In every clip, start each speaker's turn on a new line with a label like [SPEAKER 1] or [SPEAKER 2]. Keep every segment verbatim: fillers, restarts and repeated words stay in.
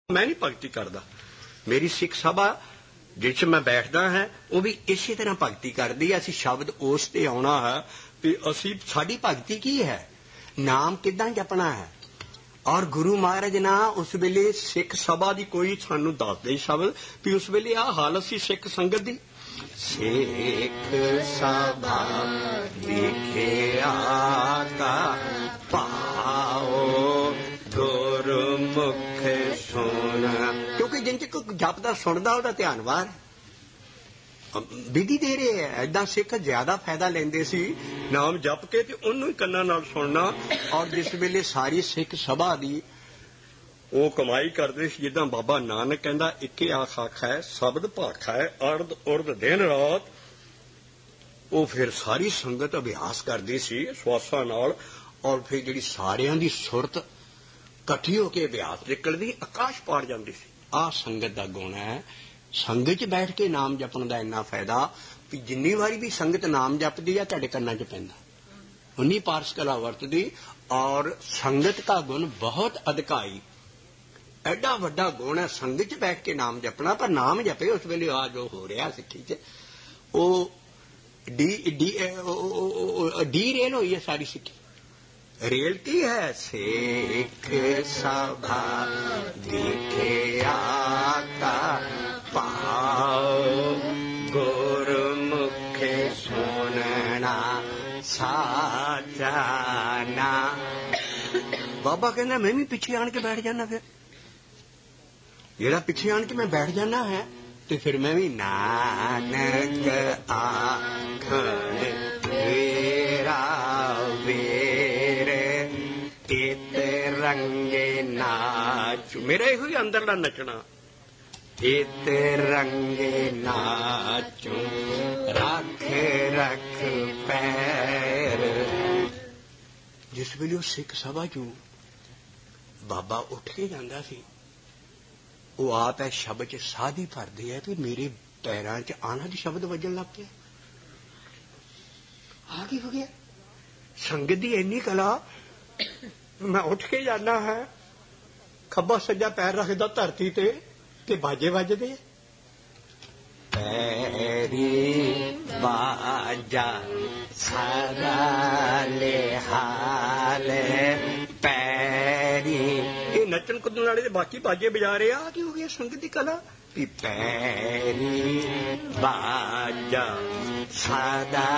[SPEAKER 1] मैं नहीं भगती करता। मेरी सिख सभा जिस मैं बैठदा है वो भी इसी तरह भगती करती है। असी शब्द उस ते आना है भी असी साडी भगती की है, नाम किदां जपना है। और गुरु महाराज ना उस वेले सिख सभा दी कोई सानू दस दे शब्द भी उस वेले आ हाल असी सिख संगत दी। सिख सभा लिखे आका पाओ गुरमुख सुन, क्योंकि जिन च कोई जपदा सुनदा ਉਹਦਾ ਧਿਆਨ ਬਾਹਰ विधि दे रहे है। ऐदा सिख ज्यादा फायदा लेंदे सी नाम जप के ते ਉਹਨੂੰ ਹੀ ਕੰਨਾਂ ਨਾਲ ਸੁਣਨਾ। और जिस वेले सारी सिख सभा दी ਉਹ ਕਮਾਈ ਕਰਦੇ ਸੀ, ਜਿੱਦਾਂ ਬਾਬਾ ਨਾਨਕ ਕਹਿੰਦਾ ਇੱਕੇ ਆਖ ਆਖਾ ਹੈ ਸ਼ਬਦ ਭਾਖਾ ਹੈ ਅਰਧ ਉਰਧ ਦਿਨ ਰਾਤ, ਉਹ ਫਿਰ ਸਾਰੀ ਸੰਗਤ ਅਭਿਆਸ ਕਰਦੀ ਸੀ ਸਵਾਸਾਂ ਨਾਲ। ਔਰ ਫਿਰ ਜਿਹੜੀ ਸਾਰਿਆਂ ਦੀ ਸੁਰਤ ਇਕੱਠੀ ਹੋ ਕੇ ਅਭਿਆਸ ਨਿਕਲਦੀ ਆਕਾਸ਼ ਪਾਰ ਜਾਂਦੀ ਸੀ। ਆਹ ਸੰਗਤ ਦਾ ਗੁਣ ਹੈ। ਸੰਗਤ 'ਚ ਬੈਠ ਕੇ ਨਾਮ ਜਪਣ ਦਾ ਇੰਨਾ ਫਾਇਦਾ ਵੀ ਜਿੰਨੀ ਵਾਰੀ ਵੀ ਸੰਗਤ ਨਾਮ ਜਪਦੀ ਆ ਤੁਹਾਡੇ ਕੰਨਾਂ 'ਚ ਪੈਂਦਾ, ਉਨੀ ਪਾਰਸ ਕਲਾ ਵਰਤਦੀ। ਔਰ ਸੰਗਤ ਦਾ ਗੁਣ ਬਹੁਤ ਅਧਿਕਾਈ, ਐਡਾ ਵੱਡਾ ਗੁਣ ਹੈ ਸੰਗਤ 'ਚ ਬੈਠ ਕੇ ਨਾਮ ਜਪਣਾ। ਪਰ ਨਾਮ ਜਪੇ ਉਸ ਵੇਲੇ ਆ ਜੋ ਹੋ ਰਿਹਾ ਸਿੱਖੀ 'ਚ ਉਹ ਡੀ ਡੀ ਡੀ ਰੇਲ ਹੋਈ ਹੈ ਸਾਰੀ ਸਿੱਖੀ। रेलती है सिख सभा दिखे आका पाओ गुरमुख सुनना साजाना। बाबा कहना मैं भी पीछे आन के बैठ जाना, फिर जेड़ा पीछे आन के मैं बैठ जाना है तो फिर मैं भी नानक आखण वेरा वेर इत रंगे नाच, मेरा ही अंदरला नचना। इत रंगे नाचू रख रख पैर। जिस वेले सिख सभा चू बाबा उठ के जांदा सी, वो आप है शब्द च साधी भरदे है भी मेरे पैरां च आना दी शब्द वजन लग गया। आ की हो गया संगत दी इन्नी कला। मैं उठ के जाना है, खब्बा सज्जा पैर रखदा धरती ते ते बाजे बजदे। पैरी बाजा सारा ले हाल पैरी, ये नचन कुदन वाले बाकी बाजे बजा रहे। आ की हो गया संगत दी कला भी पैरी बाजा सादा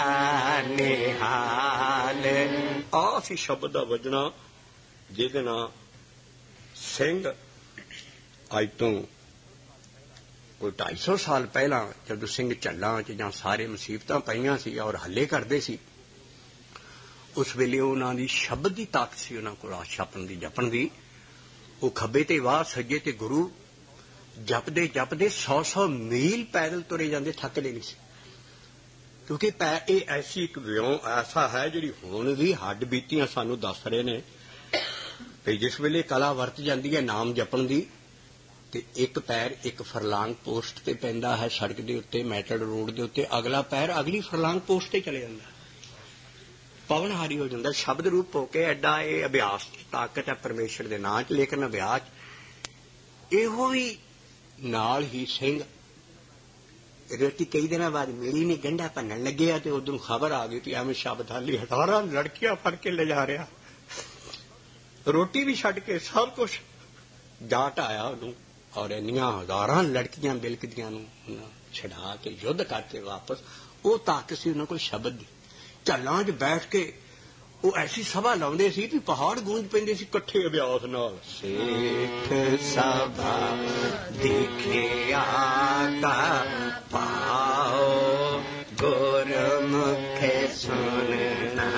[SPEAKER 1] निहाल। आ सी शब्द दा वजना ਜਿਹਦੇ ਨਾਲ ਸਿੰਘ ਅੱਜ ਤੋਂ ਕੋਈ ਢਾਈ ਸੌ ਸਾਲ ਪਹਿਲਾਂ ਜਦੋਂ ਸਿੰਘ ਝੱਲਾਂ 'ਚ ਜਾਂ ਸਾਰੇ ਮੁਸੀਬਤਾਂ ਪਈਆਂ ਸੀ ਔਰ ਹੱਲੇ ਕਰਦੇ ਸੀ, ਉਸ ਵੇਲੇ ਉਹਨਾਂ ਦੀ ਸ਼ਬਦ ਦੀ ਤਾਕਤ ਸੀ ਉਹਨਾਂ ਕੋਲ ਛਾਪਣ ਦੀ ਜਪਣ ਦੀ। ਉਹ ਖੱਬੇ ਤੇ ਵਾਹ ਸੱਜੇ ਤੇ ਗੁਰੂ ਜਪਦੇ ਜਪਦੇ ਸੌ ਸੌ ਮੀਲ ਪੈਦਲ ਤੁਰੇ ਜਾਂਦੇ, ਥੱਕਦੇ ਨਹੀਂ ਸੀ। ਕਿਉਂਕਿ ਪੈ ਇਹ ਐਸੀ ਇੱਕ ਵਿਉਂ ਐਸਾ ਹੈ ਜਿਹੜੀ ਹੁਣ ਵੀ ਹੱਡ ਬੀਤੀਆਂ ਸਾਨੂੰ ਦੱਸ ਰਹੇ ਨੇ ਵੀ ਜਿਸ ਵੇਲੇ ਕਲਾ ਵਰਤ ਜਾਂਦੀ ਹੈ ਨਾਮ ਜਪਣ ਦੀ ਤੇ ਇੱਕ ਪੈਰ ਇੱਕ ਫਰਲਾਂਗ ਪੋਸਟ ਤੇ ਪੈਂਦਾ ਹੈ ਸੜਕ ਦੇ ਉੱਤੇ, ਮੈਟਡ ਰੋਡ ਦੇ ਉੱਤੇ, ਅਗਲਾ ਪੈਰ ਅਗਲੀ ਫਰਲਾਂਗ ਪੋਸਟ ਤੇ ਚਲੇ ਜਾਂਦਾ, ਪਵਨਹਾਰੀ ਹੋ ਜਾਂਦਾ, ਸ਼ਬਦ ਰੂਪ ਹੋ ਕੇ। ਐਡਾ ਇਹ ਅਭਿਆਸ ਤਾਕਤ ਹੈ ਪਰਮੇਸ਼ਰ ਦੇ ਨਾਂ 'ਚ। ਲੇਕਿਨ ਅਭਿਆਸ ਇਹੋ ਹੀ ਨਾਲ ਹੀ ਸਿੰਘ ਰੋਟੀ ਕਈ ਦਿਨਾਂ ਬਾਅਦ ਮਿਲੀ ਨਹੀਂ, ਗੰਢਾ ਭੰਨਣ ਲੱਗਿਆ ਤੇ ਉਦੋਂ ਖਬਰ ਆ ਗਈ ਕਿ ਐਵੇਂ ਸ਼ਬਦਾਲੀ ਹਜ਼ਾਰਾਂ ਲੜਕੀਆਂ ਫੜ ਕੇ ਲਿਜਾ ਰਿਹਾ, ਰੋਟੀ ਵੀ ਛੱਡ ਕੇ ਸਭ ਕੁਛ ਜਾਟ ਆਇਆ ਉਹਨੂੰ। ਔਰ ਇੰਨੀਆਂ ਹਜ਼ਾਰਾਂ ਲੜਕੀਆਂ ਬਿਲਕਦੀਆਂ ਨੂੰ ਛਡਾ ਕੇ ਯੁੱਧ ਕਰਕੇ ਵਾਪਸ। ਉਹ ਤਾਕਤ ਸੀ ਉਹਨਾਂ ਕੋਲ ਸ਼ਬਦ ਦੀ। ਝੱਲਾਂ 'ਚ ਬੈਠ ਕੇ ਉਹ ਐਸੀ ਸਭਾ ਲਾਉਂਦੇ ਸੀ ਵੀ ਪਹਾੜ ਗੂੰਜ ਪੈਂਦੇ ਸੀ ਇਕੱਠੇ ਅਭਿਆਸ ਨਾਲ। ਸਿੱਖ ਸਭਾ ਦੇਖਿਆ ਕਾ ਪਾਓ ਗੁਰਮੁਖ ਸੁਨਣਾ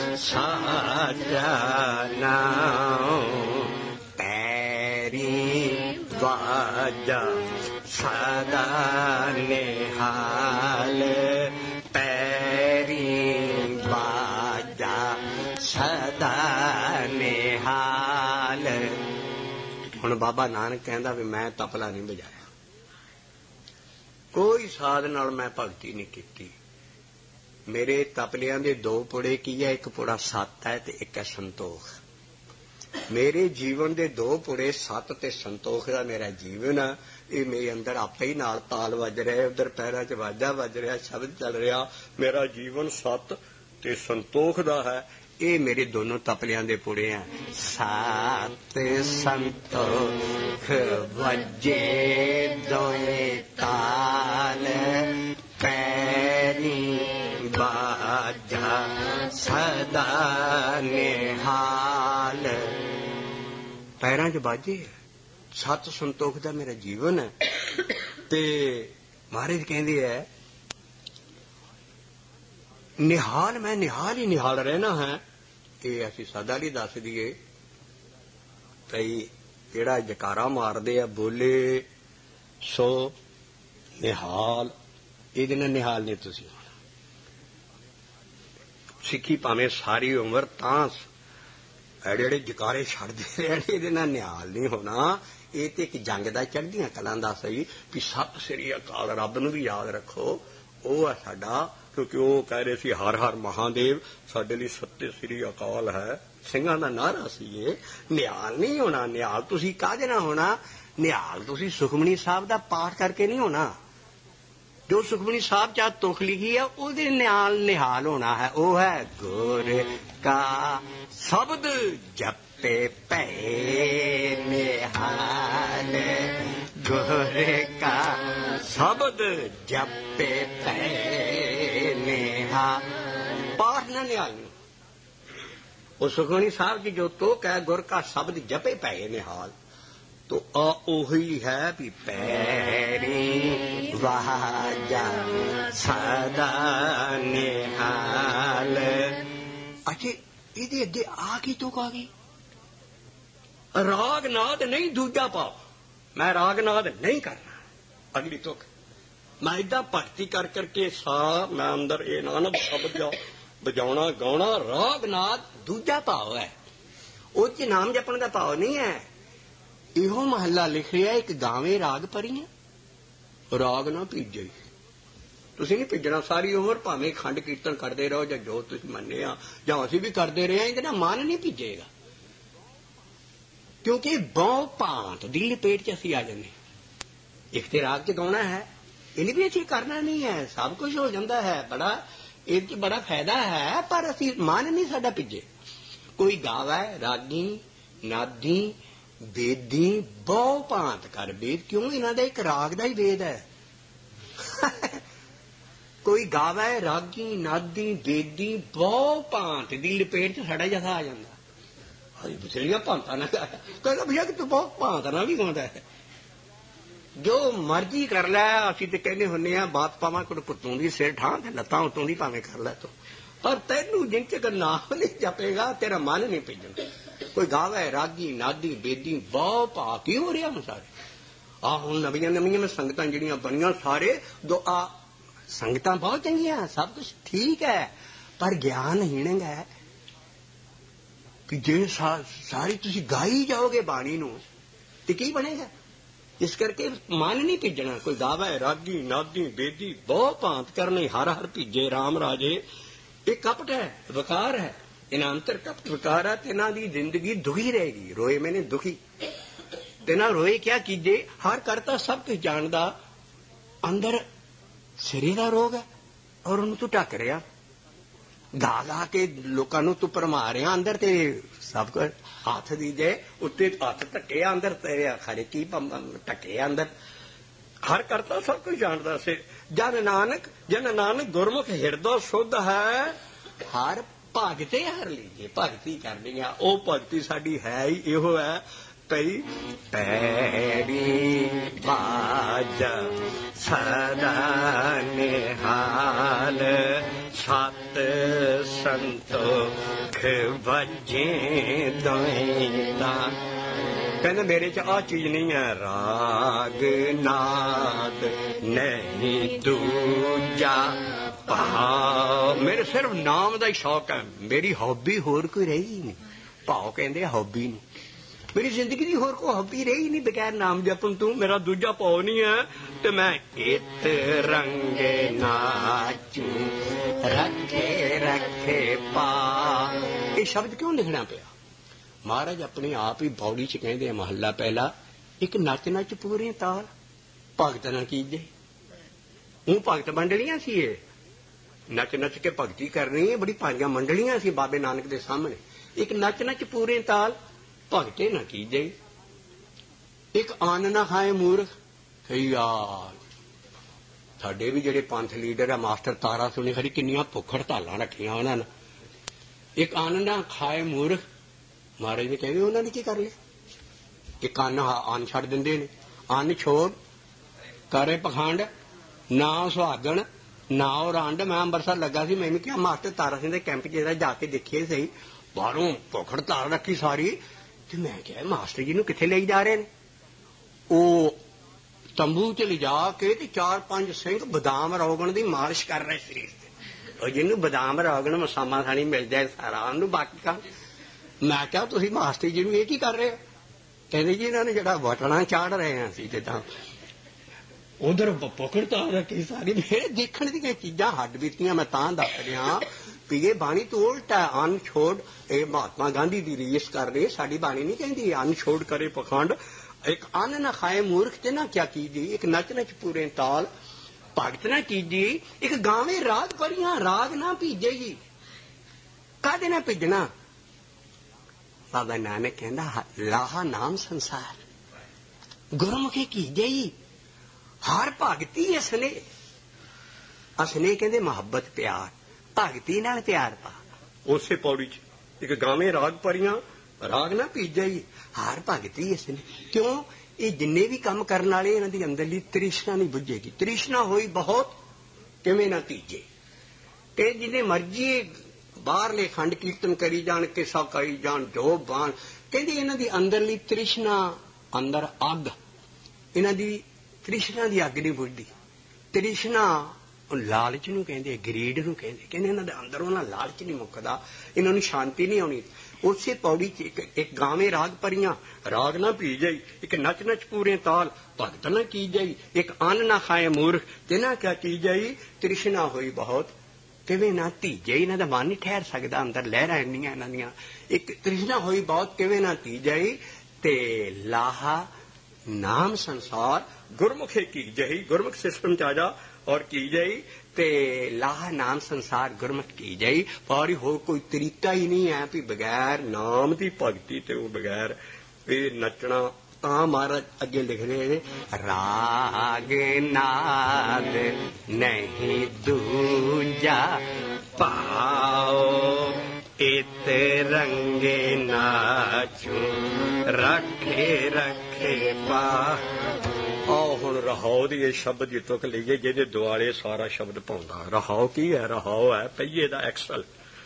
[SPEAKER 1] ਸਾਜਨਾ। ਪੈਰੀ ਵਾਜਾ ਸਦਾ ਨਿਹਾਲ, ਪੈਰੀ ਵਾਜਾ ਸਦਾ ਨਿਹਾਲ। ਹੁਣ ਬਾਬਾ ਨਾਨਕ ਕਹਿੰਦਾ ਵੀ ਮੈਂ ਤਬਲਾ ਨਹੀਂ ਵਜਾਇਆ, ਕੋਈ ਸਾਧ ਨਾਲ ਮੈਂ ਭਗਤੀ ਨਹੀਂ ਕੀਤੀ। ਮੇਰੇ ਤਪਲਿਆਂ ਦੇ ਦੋ ਪੁੜੇ ਕੀ ਹੈ, ਇੱਕ ਪੁੜਾ ਸੱਤ ਹੈ ਤੇ ਇੱਕ ਹੈ ਸੰਤੋਖ। ਮੇਰੇ ਜੀਵਨ ਦੇ ਦੋ ਪੁੜੇ ਸੱਤ ਤੇ ਸੰਤੋਖ ਦਾ ਮੇਰਾ ਜੀਵਨ ਆ। ਇਹ ਮੇਰੇ ਅੰਦਰ ਆਪੇ ਹੀ ਨਾਲ ਤਾਲ ਵੱਜ ਰਿਹਾ, ਉਧਰ ਪੈਰਾਂ 'ਚ ਵਾਜਾ ਵੱਜ ਰਿਹਾ, ਸ਼ਬਦ ਚੱਲ ਰਿਹਾ। ਮੇਰਾ ਜੀਵਨ ਸੱਤ ਤੇ ਸੰਤੋਖ ਦਾ ਹੈ। ਇਹ ਮੇਰੇ ਦੋਨੋਂ ਤਪਲਿਆਂ ਦੇ ਪੁੜੇ ਆ। ਸੱਤ ਸੰਤੋਖ ਵੱਜੇ ਦੋਏ ਤਾਲ, ਪੈਰੀ ਬਾਜਾ ਸਦਾ ਨਿਹਾਲ। ਪੈਰਾਂ 'ਚ ਬਾਜੇ, ਸੱਤ ਸੰਤੋਖ ਦਾ ਮੇਰਾ ਜੀਵਨ ਹੈ। ਤੇ ਮਹਾਰਾਜ ਕਹਿੰਦੇ ਹੈ ਨਿਹਾਲ, ਮੈਂ ਨਿਹਾਲ ਹੀ ਨਿਹਾਲ ਰਹਿਣਾ ਹੈ। ਇਹ ਅਸੀਂ ਸਦਾ ਲਈ ਦੱਸ ਦਈਏ ਭਈ ਜਿਹੜਾ ਜਕਾਰਾ ਮਾਰਦੇ ਆ ਬੋਲੇ ਸੋ ਨਿਹਾਲ, ਇਹਦੇ ਨਾਲ ਨਿਹਾਲ ਨਹੀਂ ਤੁਸੀਂ ਹੋਣਾ। ਸਿੱਖੀ ਭਾਵੇਂ ਸਾਰੀ ਉਮਰ ਤਾਂ ਐਡੇ ਜਿਹੜੇ ਜਕਾਰੇ ਛੱਡਦੇ ਰਹਿਣ, ਇਹਦੇ ਨਾਲ ਨਿਹਾਲ ਨਹੀਂ ਹੋਣਾ। ਇਹ ਤੇ ਇੱਕ ਜੰਗ ਦਾ ਚੜ੍ਹਦੀਆਂ ਕਲਾਂ ਦਾ ਸਹੀ ਵੀ ਸਤਿ ਸ੍ਰੀ ਅਕਾਲ ਰੱਬ ਨੂੰ ਵੀ ਯਾਦ ਰੱਖੋ। ਉਹ ਹੈ ਸਾਡਾ, ਕਿਉਂਕਿ ਉਹ ਕਹਿ ਰਹੇ ਸੀ ਹਰ ਹਰ ਮਹਾਦੇਵ, ਸਾਡੇ ਲਈ ਸਤਿ ਸ੍ਰੀ ਅਕਾਲ ਹੈ। ਸਿੰਘਾਂ ਦਾ ਨਾਰਾ ਸੀ ਇਹ। ਨਿਹਾਲ ਨਹੀਂ ਹੋਣਾ। ਨਿਹਾਲ ਤੁਸੀਂ ਕਾਹਦੇ ਨਾਲ ਹੋਣਾ? ਨਿਹਾਲ ਤੁਸੀਂ ਸੁਖਮਨੀ ਸਾਹਿਬ ਦਾ ਪਾਠ ਕਰਕੇ ਨਹੀਂ ਹੋਣਾ। ਜੋ ਸੁਖਮਨੀ ਸਾਹਿਬ ਚ ਤੁਖ ਲਿਖੀ ਹੈ ਉਹਦੇ ਨਾਲ ਨਿਹਾਲ ਹੋਣਾ ਹੈ। ਉਹ ਹੈ ਗੁਰ ਕਾ ਸ਼ਬਦ ਜਪੇ ਭੈ ਨਿਹਾਲ, ਗੁਰ ਕਾ ਸ਼ਬਦ ਜਪੇ ਭੈ ਨਿਹਾਲ। ਪਾਠ ਨਾ ਨਿਹਾਲ। ਉਹ ਸੁਖਮਨੀ ਸਾਹਿਬ ਦੀ ਜੋ ਤੁਕ ਹੈ ਗੁਰ ਕਾ ਸ਼ਬਦ ਜਪੇ ਭੈ ਨਿਹਾਲ, तो आ ओही है भी पैरी वाजा सदा निहाल। अच्छा ਇਹਦੇ ਅੱਗੇ ਆ ਕੀ ਤੁਕ ਆ ਗਈ? ਰਾਗ ਨਾਦ ਨਹੀਂ ਦੂਜਾ ਭਾਵ, ਮੈਂ ਰਾਗ ਨਾਦ ਨਹੀਂ ਕਰਨਾ। ਅਗਲੀ ਤੁਕ ਮੈਂ ਏਦਾਂ ਭਗਤੀ ਕਰ ਕਰਕੇ ਸਾ ਮੈਂ ਅੰਦਰ ਇਹ ਨਾਨਕ ਸ਼ਬਦ ਜਾ ਵਜਾਉਣਾ ਗਾਉਣਾ। ਰਾਗ ਨਾਦ ਦੂਜਾ ਭਾਵ ਹੈ, ਉਹ ਚ ਨਾਮ ਜਪਣ ਦਾ ਭਾਵ ਨਹੀਂ ਹੈ। ਇਹੋ ਮਹੱਲਾ ਲਿਖ ਰਿਹਾ ਇੱਕ ਗਾਵੇਂ ਰਾਗ ਭਰੀਆਂ, ਰਾਗ ਨਾ ਭੀਜੇ। ਤੁਸੀਂ ਨਹੀਂ ਭੇਜਣਾ ਸਾਰੀ ਉਮਰ, ਭਾਵੇਂ ਖੰਡ ਕੀਰਤਨ ਕਰਦੇ ਰਹੋ ਜਾਂ ਜੋ ਤੁਸੀਂ ਮੰਨਿਆ ਜਾਂ ਅਸੀਂ ਵੀ ਕਰਦੇ ਰਹੇ, ਇਹਦੇ ਨਾਲ ਮਨ ਨਹੀਂ ਭੀਜੇਗਾ। ਕਿਉਂਕਿ ਬਹੁ ਭਾਂਤ ਦੀ ਲਪੇਟ ਚ ਅਸੀਂ ਆ ਜਾਂਦੇ। ਇੱਕ ਤੇ ਰਾਗ ਚ ਗਾਉਣਾ ਹੈ, ਇਹਨੇ ਵੀ ਅਸੀਂ ਕਰਨਾ ਨਹੀਂ ਹੈ, ਸਭ ਕੁਝ ਹੋ ਜਾਂਦਾ ਹੈ, ਬੜਾ ਇਹ ਚ ਬੜਾ ਫਾਇਦਾ ਹੈ, ਪਰ ਅਸੀਂ ਮਨ ਨਹੀਂ ਸਾਡਾ ਭਿੱਜੇ। ਕੋਈ ਗਾਵਾ ਰਾਗੀ ਨਾਦੀ ਵੇਦੀ ਬਹੁ ਭਾਂਤ ਕਰ ਵੇਦ, ਕਿਉਂ? ਇਹਨਾਂ ਦਾ ਇੱਕ ਰਾਗ ਦਾ ਹੀ ਵੇਦ ਹੈ। ਕੋਈ ਗਾਵੇ ਰਾਗੀ ਨਾਦੀ ਵੇਦੀ ਬਹੁ ਭਾਂਤ ਦੀ ਲਪੇਟ ਚ ਸਾਡਾ ਜਥਾ ਆ ਜਾਂਦਾ। ਹਾਂਜੀ ਬਥੇਰੀਆਂ ਭਾਂਤਾਂ ਨਾਲ ਕਹਿੰਦਾ ਭਈਆ ਕਿ ਤੂੰ ਬਹੁਤ ਭਾਂਤ ਨਾਲ ਵੀ ਗਾਉਂਦਾ ਹੈ। ਜੋ ਮਰਜ਼ੀ ਕਰ ਲੈ, ਅਸੀਂ ਤੇ ਕਹਿੰਦੇ ਹੁੰਦੇ ਆ ਬਾਤ ਪਾਵਾਂ ਕੋਲ ਪੁੱਤੋਂ ਦੀ ਸਿਰ ਠਾਂ ਤੇ ਲੱਤਾਂ ਉਤੋਂ ਦੀ ਭਾਵੇਂ ਕਰ ਲੈ ਤੂੰ, ਪਰ ਤੈਨੂੰ ਜਿੰਨ ਚਿਰ ਨਾਮ ਨਹੀਂ ਜਪੇਗਾ ਤੇਰਾ ਮਨ ਨਹੀਂ ਭੇਜਣਾ। ਕੋਈ ਗਾਵੇ ਰਾਗੀ ਨਾਦੀ ਬੇਦੀ ਬਹੁ ਭਾ ਕੀ ਹੋ ਰਿਹਾ ਹੁਣ ਸਾਰੇ ਆਹ ਹੁਣ ਨਵੀਆਂ ਨਵੀਆਂ ਮੈਂ ਸੰਗਤਾਂ ਜਿਹੜੀਆਂ ਬਣੀਆਂ ਸਾਰੇ ਦੋ ਆ ਸੰਗਤਾਂ ਬਹੁਤ ਚੰਗੀਆਂ, ਸਭ ਕੁਛ ਠੀਕ ਹੈ, ਪਰ ਗਿਆਨ ਹੀਣਗ ਹੈ ਕਿ ਜੇ ਸਾਰੀ ਤੁਸੀਂ ਗਾਈ ਜਾਓਗੇ ਬਾਣੀ ਨੂੰ ਤੇ ਕੀ ਬਣੇਗਾ? ਇਸ ਕਰਕੇ ਮਨ ਨਹੀਂ ਭਿੱਜਣਾ। ਕੋਈ ਗਾਵੇ ਰਾਗੀ ਨਾਦੀ ਬੇਦੀ ਬਹੁ ਭਾਂਤ ਕਰਨੇ ਹਰ ਹਰ ਭੀਜੇ ਰਾਮ ਰਾਜੇ। ਇਹ ਕਪਟ ਹੈ, ਵਿਕਾਰ ਹੈ, ਇਹਨਾਂ ਅੰਤਰ ਕਪਟ ਵਿਕਾਰ ਹੈ ਤੇ ਇਹਨਾਂ ਦੀ ਜ਼ਿੰਦਗੀ ਦੁਖੀ ਰਹੇਗੀ। ਰੋਏ ਮੈਨੇ ਦੁਖੀ ਤੇ ਨਾ ਰੋਏ ਕਿਆ ਕੀਜੇ, ਹਰ ਕਰਤਾ ਸਭ ਕੁਝ ਜਾਣਦਾ, ਅੰਦਰ ਸਿਰੇ ਦਾ ਰੋਗ ਹੈ ਔਰ ਉਹਨੂੰ ਤੂੰ ਢੱਕ ਰਿਹਾ, ਗਾ ਗਾ ਕੇ ਲੋਕਾਂ ਨੂੰ ਤੂੰ ਭਰਮਾ ਰਿਹਾ। ਅੰਦਰ ਤੇ ਸਭ ਕੁਝ ਹੱਥ ਦੀ ਜੇ ਉੱਤੇ ਹੱਥ ਢੱਕੇ ਅੰਦਰ ਤੇਰੇ ਖਰੇ ਕੀ ਢੱਕੇ ਅੰਦਰ। ਹਰ ਕਰਤਾ ਸਭ ਕੁਝ ਜਾਣਦਾ ਸੇ ਜਨ ਨਾਨਕ ਜਨ ਨਾਨਕ ਗੁਰਮੁਖ ਹਿਰਦਾ ਸ਼ੁੱਧ ਹੈ, ਹਰ ਭਗਤੇ ਹਰ ਲੀਜੇ। ਭਗਤੀ ਕਰਨੀ ਆ, ਉਹ ਭਗਤੀ ਸਾਡੀ ਹੈ ਹੀ ਇਹੋ ਹੈ ਭਈ ਪੈਰੀ ਬਾਜ ਸਦਾ ਨਿਹਾਲ, ਸਤ ਸੰਤੋਖ ਵਜੇ ਦੋਇਤਾ। ਕਹਿੰਦੇ ਮੇਰੇ ਚ ਆਹ ਚੀਜ਼ ਨਹੀਂ ਹੈ, ਰਾਗ ਨਾਦ ਨਹੀਂ ਦੂਜਾ ਭਾਵ। ਮੇਰੇ ਸਿਰਫ ਨਾਮ ਦਾ ਹੀ ਸ਼ੌਕ ਹੈ, ਮੇਰੀ ਹੌਬੀ ਹੋਰ ਕੋਈ ਰਹੀ ਨਹੀਂ। ਭਾਵ ਕਹਿੰਦੇ ਹੌਬੀ ਨਹੀਂ, ਮੇਰੀ ਜ਼ਿੰਦਗੀ ਦੀ ਹੋਰ ਕੋਈ ਹੌਬੀ ਰਹੀ ਨਹੀਂ ਬਗੈਰ ਨਾਮ ਜਪਣ ਤੂੰ। ਮੇਰਾ ਦੂਜਾ ਭਾਵ ਨਹੀਂ ਹੈ ਤੇ ਮੈਂ ਇਤ ਰੰਗੇ ਨਾਚੂ ਰੱਖੇ ਰੱਖੇ ਪਾ। ਇਹ ਸ਼ਬਦ ਕਿਉਂ ਲਿਖਣਾ ਪਿਆ? महाराज अपने आप ही पौड़ी च कहते महला पहला एक नच नच पूरी ताल भगत ना कीजे हूँ भगत मंडलियां सी ये नच नच के भगती करनी है बड़ी पांजा मंडलियां सी बाबे नानक के सामने एक नच नच पूरे ताल भगते ना कीजे एक आन ना खाए मूर्ख यार साडे भी जेडे पंथ लीडर है मास्टर तारा सुनी खरी किन्नियां भुख हड़तालां रखियां उन्हां ने एक अन्न ना खाए मूर्ख महाराज ने कहते उन्होंने की कर लिया एक अन्न अन्न छड़ दिंदे ने अन्न छोड़ करे पखंड ना सुहागण ना रंड मैं अंबरसर लगा सी मैंने क्या मास्टर तारा सिंह दे कैंप च जाके देखिए सही बाहरों भुख हड़ताल रखी सारी ते मैं क्या मास्टर जी नूं कित्थे ले जा रहे ने ओ तंबू च लिजा के ते चार पांच सिंह बदाम रोगण दी मालिश कर रहे शरीर ते और जिन्नू बदाम रोगण मसामा खानी मिल जाए सारा उन्नू बाकी का मैं क्या तुसीं मास्टर जी नूं ये की कर रहे हो कहते जी इन्होंने जड़ा बटना चाड़ रहे हैं असीं जिद्दां उधर पकड़ता रखी सारी मेरे देखण दी चीजां हड्ड बीतियां मैं तां दस रहा भी ये बाणी तो उल्टा है अन्न छोड़ ये महात्मा गांधी दी रीस कर रहे साडी बाणी नहीं कहती अन्न छोड़ करे पखंड एक अन्न ना खाए मूर्ख ते ना क्या कीजिए एक नच नच पूरे ताल भगत ना कीजिए एक गावे राग परियां राग ना भीजेगी कादे ना भेजना बाबा नानक कहंदा लाहा नाम संसार गुरमुखी कीजिए हर भगती असने असने कहंदे मोहब्बत प्यार भगती नाल प्यार पा उसे पौड़ी च एक गावे राग परियां राग ना भीजेगी हार भगती इसने क्यों ये जिन्ने भी काम करने वाले इन्हां दी अंदरली तृष्णा नहीं बुझेगी तृष्णा होई बहुत किवें ना तीजे ते जिन्ने मर्जी बाहरले खंड कीर्तन करी जान किसा करी जान जो बाण कहंदे इन्हां दी अंदरली तृष्णा अंदर अग इन्हां दी तृष्णा दी अग नहीं बुझदी तृष्णा लालच नूं कहंदे गरीड नूं कहंदे कहंदे इन्हां दे अंदरों ना लालच नहीं मुकदा इन्हां नूं शांति नहीं आउणी उसे पौड़ी च एक, एक गावे राग परियां राग ना पी जाई एक नच नच पूरे ताल भगत ना की जाई एक अन्न ना खाए मूर्ख ते ना क्या की जाई तृष्णा होई बहुत किवें ना तीजे इन्हां दा मन नहीं ठहर सकदा अंदर लहरां इन्नियां इन्हां दियां एक तृष्णा होई बहुत किवें ना ती जाई ते लाहा नाम संसार गुरमुखे की जाई गुरमुख सिस्टम च आ जा और की जाई ते लाह नाम संसार गुरमत की जाई पर हो कोई तरीका ही नहीं है भी बगैर नाम की भगती ते बगैर ये नचना तां महाराज अगे लिख रहे राग नाद नहीं दूजा पाओ इत रंगे नाचू रखे रखे पा आओ हुण रहाओ दी शब्द जी तुक लीए जिहदे दुआले सारा शब्द पाउंदा रहाओ की है रहाओ है पहिए दा एक्सल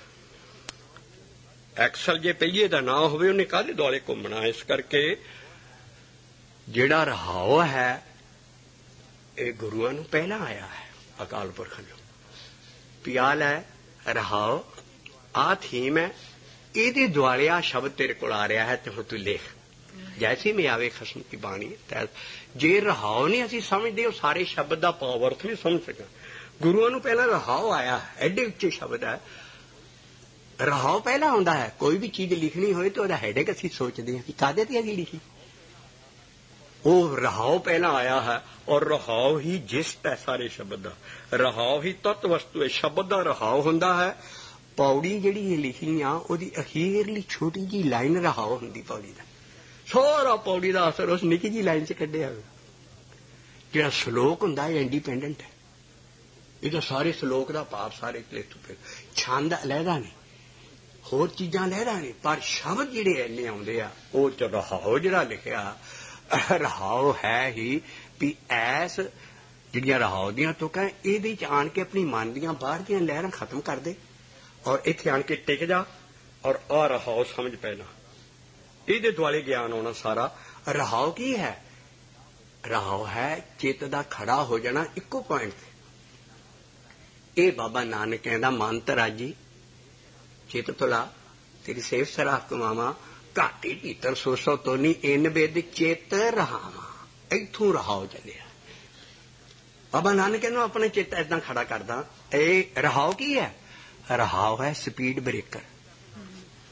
[SPEAKER 1] एक्सल जे पहिए दा ना होवे उन्हें काहदे दुआले घुमना इस करके जिहड़ा रहाओ है ये गुरुआं नूं पहला आया है अकाल पुरखां नूं पियाल है रहाओ आ थीम है इहदे दुआले आ शब्द तेरे कोल आ रहा है ते हुण तू लिख जैसी में आवे खसम की बाणी जे रहाओ नहीं असी समझते हो सारे शब्द का भाव अर्थ नहीं समझ सका गुरुआं नूं पहला रहाओ आया एडे उच्चे शब्द है रहाओ पहला आउंदा है कोई भी चीज लिखनी होए तो हेडेक असी सोचते हैं कि कादे ते असी लिखी वो रहाओ पहला आया है और रहाओ ही जिस्ट है सारे शब्द का रहाओ ही तत्त वस्तु है शब्द का रहाओ हुंदा है पौड़ी जिहड़ी लिखी आ ओदी अखीरली छोटी जी लाइन रहाओ हुंदी पौड़ी दा सारा पौड़ी का असर उस निकी जी लाइन च कढ़िया जो सलोक हुंदा है इंडिपेंडेंट है ये सारे सलोक का भाव सारे प्लेटू छंद अलहदा ने होर चीजां अलहदा ने पर शब्द जिहड़े इन्ने आउंदे आ ओह च रहाओ जिहड़ा लिखिया रहाओ है ही भी ऐस जिहड़ियां रहाओ दियां तुकां इहदे च आण के अपनी मन दियां बाहर दियां लहरां खत्म कर दे और इत्थे आण के टिक जा और आ रहाओ समझ पैना इहदे दुआले ज्ञान आना सारा रहाओ की है रहाओ है चित दा खड़ा हो जाना इक्को पॉइंट ते ये बाबा नानक कहंदा मन तराजी चित तुला तेरी सेव सराख कमावा घाटी भीतर सो सौ तो नहीं इन बेद चित रहावा इथों रहाओ चलिया बाबा नानक कहंदा अपने चित इदां खड़ा करदा ए रहाओ की है रहाओ है स्पीड ब्रेकर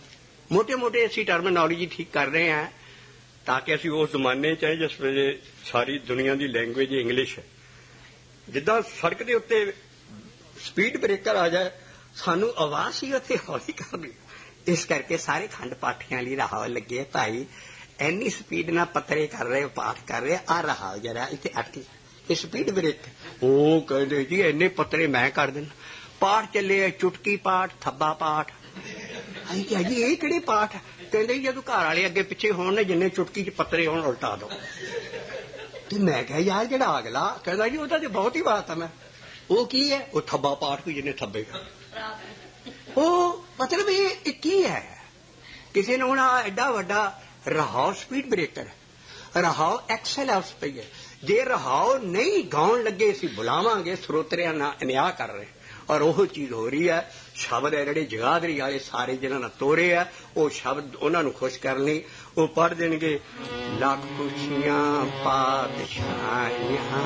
[SPEAKER 1] ਮੋਟੇ ਮੋਟੇ ਅਸੀਂ ਟਰਮੀਨੋਲੋਜੀ ਠੀਕ ਕਰ ਰਹੇ ਹਾਂ ਤਾਂ ਕਿ ਅਸੀਂ ਉਸ ਜ਼ਮਾਨੇ 'ਚ ਜਿਸ ਵੇਲੇ ਸਾਰੀ ਦੁਨੀਆ ਦੀ ਲੈਂਗੁਏਜ ਇੰਗਲਿਸ਼ ਹੈ। ਜਿੱਦਾਂ ਸੜਕ ਦੇ ਉੱਤੇ ਸਪੀਡ ਬ੍ਰੇਕਰ ਆ ਜਾਏ ਸਾਨੂੰ ਆਵਾਜ਼ ਹੀ ਉੱਥੇ ਹੌਲੀ ਕਰਨੀ। ਇਸ ਕਰਕੇ ਸਾਰੇ ਖੰਡ ਪਾਠੀਆਂ ਲਈ ਰਾਹੌਲ ਲੱਗੇ ਭਾਈ ਇੰਨੀ ਸਪੀਡ ਨਾਲ ਪੱਤਰੇ ਕਰ ਰਹੇ ਪਾਠ ਕਰ ਰਹੇ ਆ ਰਾਹੌਲ ਜਰਾ ਇੱਥੇ ਅਟਕੀ ਇਹ ਸਪੀਡ ਬ੍ਰੇਕ। ਉਹ ਕਹਿੰਦੇ ਜੀ ਇੰਨੇ ਪੱਤਰੇ ਮੈਂ ਕਰ ਦੇਣਾ। ਪਾਠ ਚੱਲੇ ਚੁਟਕੀ ਪਾਠ ਥੱਬਾ ਪਾਠ। ਅਸੀਂ ਕਿਹਾ ਜੀ ਇਹ ਕਿਹੜੇ ਪਾਠ? ਕਹਿੰਦੇ ਜਦੋਂ ਘਰ ਵਾਲੇ ਅੱਗੇ ਪਿੱਛੇ ਹੋਣ ਨੇ ਜਿੰਨੇ ਚੁਟਕੀ ਚ ਪੱਤਰੇ ਹੋਣ ਉਲਟਾ ਦੋ। ਤੇ ਮੈਂ ਕਿਹਾ ਯਾਰ ਜਿਹੜਾ ਅਗਲਾ ਕਹਿੰਦਾ ਜੀ ਉਹਦਾ ਤੇ ਬਹੁਤ ਹੀ ਬਾਤ ਹੈ। ਮੈਂ ਉਹ ਕੀ ਹੈ? ਉਹ ਥੱਬਾ ਪਾਠ ਕੋਈ ਜਿੰਨੇ ਥੱਬੇ। ਉਹ ਮਤਲਬ ਇਹ ਕੀ ਹੈ? ਕਿਸੇ ਨੇ ਹੁਣ ਐਡਾ ਵੱਡਾ ਰਹਾਓ ਸਪੀਡ ਬ੍ਰੇਕਰ ਰਹਾਓ ਐਕਸਲ ਹਾਊਸ ਪਈ ਹੈ। ਜੇ ਰਹਾਓ ਨਹੀਂ ਗਾਉਣ ਲੱਗੇ ਅਸੀਂ ਬੁਲਾਵਾਂਗੇ ਸਰੋਤਰਿਆਂ ਨਾਲ ਅਨਿਆਂ ਕਰ ਰਹੇ। ਔਰ ਉਹ ਚੀਜ਼ ਹੋ ਰਹੀ ਹੈ। ਸ਼ਬਦ ਹੈ ਜਿਹੜੇ ਜਗਾਦਰੀ ਵਾਲੇ ਸਾਰੇ ਜਿਹਨਾਂ ਨਾਲ ਤੋਰੇ ਆ ਉਹ ਸ਼ਬਦ ਉਹਨਾਂ ਨੂੰ ਖੁਸ਼ ਕਰਨ ਲਈ ਉਹ ਪੜ੍ਹ ਦੇਣਗੇ ਲੱਖ ਖੁਸ਼ੀਆਂ ਪਾਤਸ਼ਾਹੀਆਂ